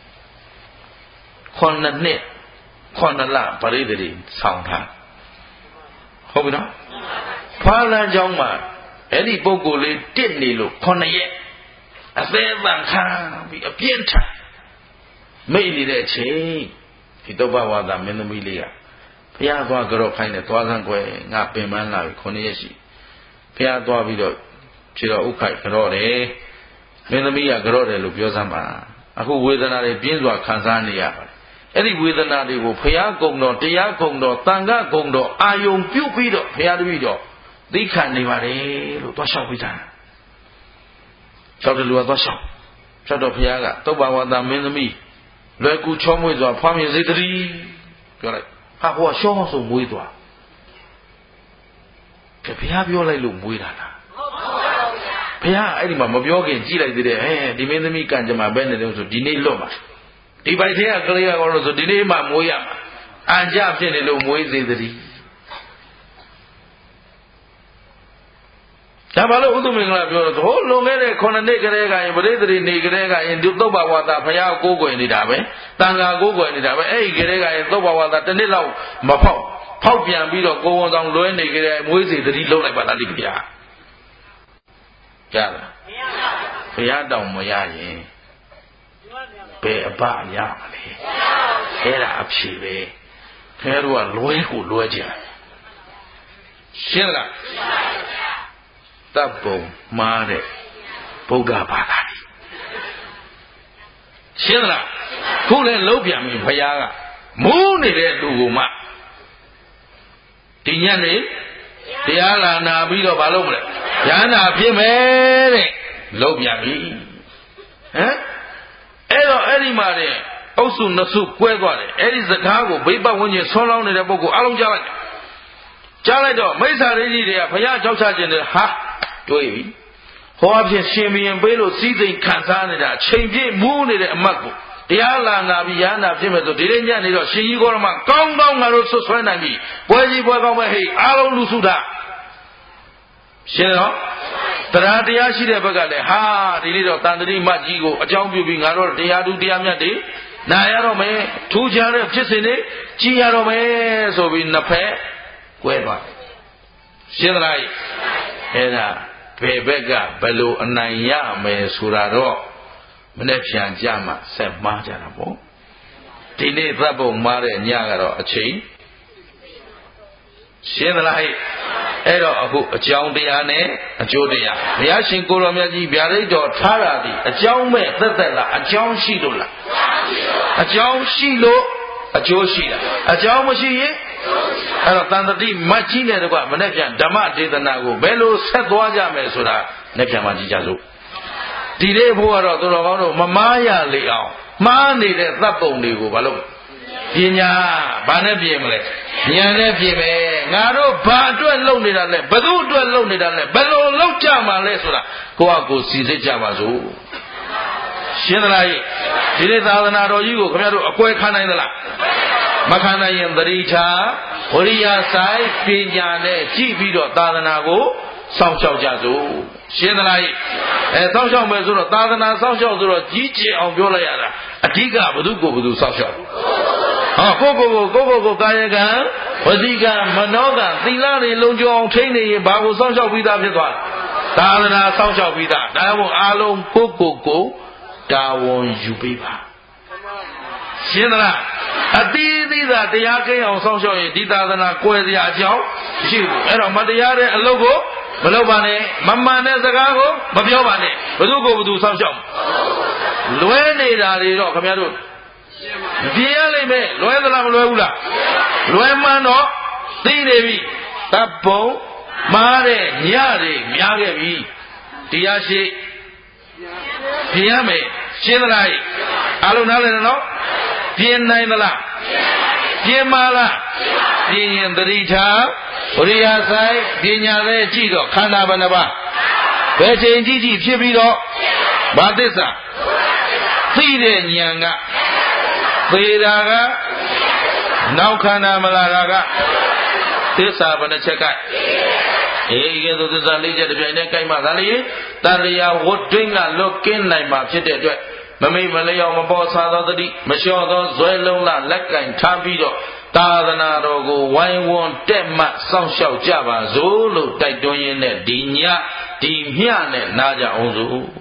ခုနှစ်နှစ်ခုနှစ်လပရိသေတိဆောင်ထားဟုတ်ပြီနော်ဖာလန်ကျောင်းမှာအဲ့ဒီပုဂ္ဂိုလ်လေးတစ်နေလို့ခုနှစ်ရက်အသေးအံခံပြီးအပြင်းထန်မိတ်နေတဲ့အချိန်ဒီတုပ္ပဝါဒမင်းသမီးလေးကဘုရားသွားကြော့ခိုင်းတယ်သွားစမ်းကွယ်ငါပင်ပန်းလာပြီခုနှစ်ရက်ရှိဘုရားသွားပြီးတော့ခြေတော်ဥခိုက်ကြော့တယ်မင်းသမီးကကြော့တယ်လို့ပြောစမ်းပါအခုဝေဒနာတွေပြင်းစွာခံစားနေရပါတယ်အဲ့ဒီဝေဒနာတွေကိုဘုရားကုံတော်တရားကုံတော်တန်ခါကုံတော်အာယုံပြုတ်ပြီးတော့ဘုရားတပည့်တော်သိခံနေပါတယ်လို့သွားလျှောက်ပြီးတာလျှောက်တယ်လူကသွားလျှောက်လျှောက်တော့ဘုရားကတုပ္ပဝါဒမင်းသမီးလွယ်ကူချောမွေ့စွာဖွားမြင်စေတည်းပြောလိုက်ဟာဟိုကရှောင်းဆိုမွေးသွားကဲဘုရားပြောလိုက်လို့မွေးတာလားဟုတ်ပါဘူးဗျာဘုရားအဲ့ဒီမှာမပြောခင်ကြည့်လိုက်သေးတယ်ဟဲ့ဒီမင်းသမီးကံကြမ္မာပဲနေတယ်ဆိုဒီနေ့လွတ်မှာဒီပိုက်သေးကကလေးကတော့ဆိုဒီနေ့မှမွေးရမှာအန်ကြဖြစ်နေလို့မွေးစေတည်းဒါဘာလို့ဥဒ္ဓမင်္ဂလာပြောတော့ဟိုလွန်ခဲ့တဲ့ခုနှစ်နှစ်ကလေးကရင်ပရိသေတိနေကလေးကရင်ဒီသုဘဝါဒဘုရားကိုးကွယ်နေတာပဲတန်ခါကိုးကွယ်နေတာပဲအဲ့ဒီကလေးကရင်သုဘဝါဒတစ်နှစ်လောက်မဖောက်ဖောက်ပြန်ပြီးတော့ကိုယ်ဝန်ဆောင်လွဲနေကြတဲ့မွေးစီသတိလုံးလိုက်ပါလားဒီဘုရားကြားလားမရပါဘူးဘုရားတောင်မရရင်ဘယ်အပရမလဲအဲ့ဒါအဖြေပဲခဲတို့ကလွဲကိုလွဲကြရှင်းလားတပ်ပုံမှားတဲ့ဗုဒ္ဓဘာသာရှင်းလားခုလည်းလုံးပြန်ပြီဘုရားကမူးနေတဲ့လူကိုမှဒီညနေတရားလာနာပြီးတော့မလုပ်မလဲဉာဏ်နာဖြစ်မယ်တဲ့လုံးပြန်ပြီမ်အဲ့တော့အဲ့ဒီမှာတဲ့အုပ်စုနှစ်စုကွဲသွားတယ်အဲ့ဒီစကားကိုဘိပဝဉ္ဇဉ်ဆွမ်းလောင်းနေတဲ့ပုဂ္ဂိုလ်အလုံးကြားလိုက်ကြားလိုက်တော့မိစ္ဆာရိကြီးတွေကဘုရားကြောက်ချခြင်းတွေဟာတွေးပြီဟောအဖြစ်ရှင်ဘီရင်ပေးလို့စီးစိမ်ခံစားနေတာအချိန်ပြည့်မူးနေတဲ့အမတ်ကိုတရားလာနာပြီးရဟနာဖြစ်မဲ့ဆိုဒီနေ့ညနေတော့ရှင်ကြီးကောရမကောင်းကောင်းငါတို့ဆွဆွဲနိုင်ပြီပွဲကြီးပွဲကောင်းမဲ့ဟိအားလုံးလူစုတာရှင်းတော့တရားတရားရှိတဲ့ဘက်ကလည်းဟာဒီနေ့တော့တန်တတိမတ်ကြီးကိုအကြောင်းပြုပြီးငါတို့တရားသူတရားမြတ်တွေနာရတော့မယ်ထူးခြားတဲ့ဖြစ်စဉ်တွေကြည်ရတော့မယ်ဆိုပြီးနှစ်ဖက်ကွဲသွားရှင်းသလားအဲ့ဒါဘယ်ဘက်ကဘယ်လိုအနိုင်ရမယ်ဆိုတာတော့မနေ့ပြန်ကြမှာဆက်မှားကြတာပေါ့ဒီနေ့သတ်ပုံမှားတဲ့ညကတော့အချိန်ရှင်းသလားအဲ့တော့အခုအကြောင်းတရားနဲ့အကျိုးတရားဘုရားရှင်ကိုရောမြတ်ကြီးဗျာဒိတ်တော်ထားတာဒီအကြောင်းမဲ့သက်သက်လားအကြောင်းရှိလို့လားအကြောင်းရှိလို့အကျိုးရှိတာအကြောင်းမရှိရင်အဲ့တော့တန်တတိမတ်ကြီးနဲ့တကွမနေ့ပြန်ဓမ္မဒေသနာကိုဘယ်လိုဆက်သွားကြမယ်ဆိုတာနေ့ပြန်မှကြည့်ကြစို့ဒီလေးဖို့ကတော့သူတော်ကောင်းတို့မမားရလေအောင်မှားနေတဲ့သတ်ပုံတွေကိုဘာလို့ပညာဘာနဲ့ပြင်မလဲဉာဏ်နဲ့ပြင်မယ်ငါတို့ဘာအတွက်လုပ်နေတာလဲဘသူအတွက်လုပ်နေတာလဲဘယ်လိုလုပ်ကြမှာလဲဆိုတာကိုယ့်အကိုစီစစ်ကြပါစို့ရှင်းသလားဒီနေ့သာသနာတော်ကြီးကိုခင်ဗျားတို့အကွဲခံနိုင်သလားမခံနိုင်ရင်သတိထားဝရိယဆိုင်ပညာနဲ့ကြည့်ပြီးတော့သာသနာကိုစောင့်ရှောက်ကြစို့ရှင်းသလားအဲစောင့်ရှောက်မယ်ဆိုတော့သာသနာစောင့်ရှောက်ဆိုတော့ကြီးကျယ်အောင်ပြောလိုက်ရတာအဓိကဘသူကိုဘသူစောင့်ရှောက်ဟောကိုကိုကိုကိုကိုကာယကံဝစီကံမနောကံသီလတွေလုံးကျော်အောင်ထိန်းနေရင်ဘာကိုစောင့်ရှောက်ပြီးသားဖြစ်သွားလဲသာသနာစောင့်ရှောက်ပြီးသားဒါကြောင့်အားလုံးကိုကိုကိုတာဝန်ယူပေးပါရှင်းသလားအတိအသီးသာတရားကိန်းအောင်စောင့်ရှောက်ရင်ဒီသာသနာကွယ်စရာအကြောင်းမရှိဘူးအဲ့တော့မတရားတဲ့အလုပ်ကိုမလုပ်ပါနဲ့မမှန်တဲ့စကားကိုမပြောပါနဲ့ဘသူကိုဘသူစောင့်ရှောက်လွဲနေတာတွေတော့ခင်ဗျားတို့ပြင်းရလိမ့်မယ်လွဲသလားမလွဲဘူးလားလွဲမှန်းတော့သိနေပြီတပ်ပုံမားတဲ့ညတွေများခဲ့ပြီတရားရှိပြင်းရမယ်ရှင်းသလားအားလုံးနားလည်နော်ပြင်းနိုင်သလားပြင်းပါလားပြင်းရင်သတိထားဝရိယဆိုင်ပညာနဲ့ကြည့်တော့ခန္ဓာဘယ်နှပါဘယ်ချိန်ကြည့်ကြည့်ဖြစ်ပြီးတော့ဘာသစ္စာသိတဲ့ဉာဏ်ကသေတာကနောက်ခန္ဓာမလာတာကသစ္စာဘယ်နှချက်ကအေးကဲသို့သစ္စာလေးချက်တစ်ပြိုင်တည်းကြိုက်မှသာလေတန်လျာဝတ်တွင်းကလွတ်ကင်းနိုင်မှာဖြစ်တဲ့အတွက်မမိတ်မလျော့မပေါ်ဆာသောတတိမလျှော့သောဇွဲလုံးလလက်ကင်ထားပြီးတော့သာသနာတော်ကိုဝိုင်းဝန်းတက်မှတ်စောင့်ရှောက်ကြပါစို့လို့တိုက်တွန်းရင်းနဲ့ဒီညဒီမျှနဲ့နားကြအောင်စို့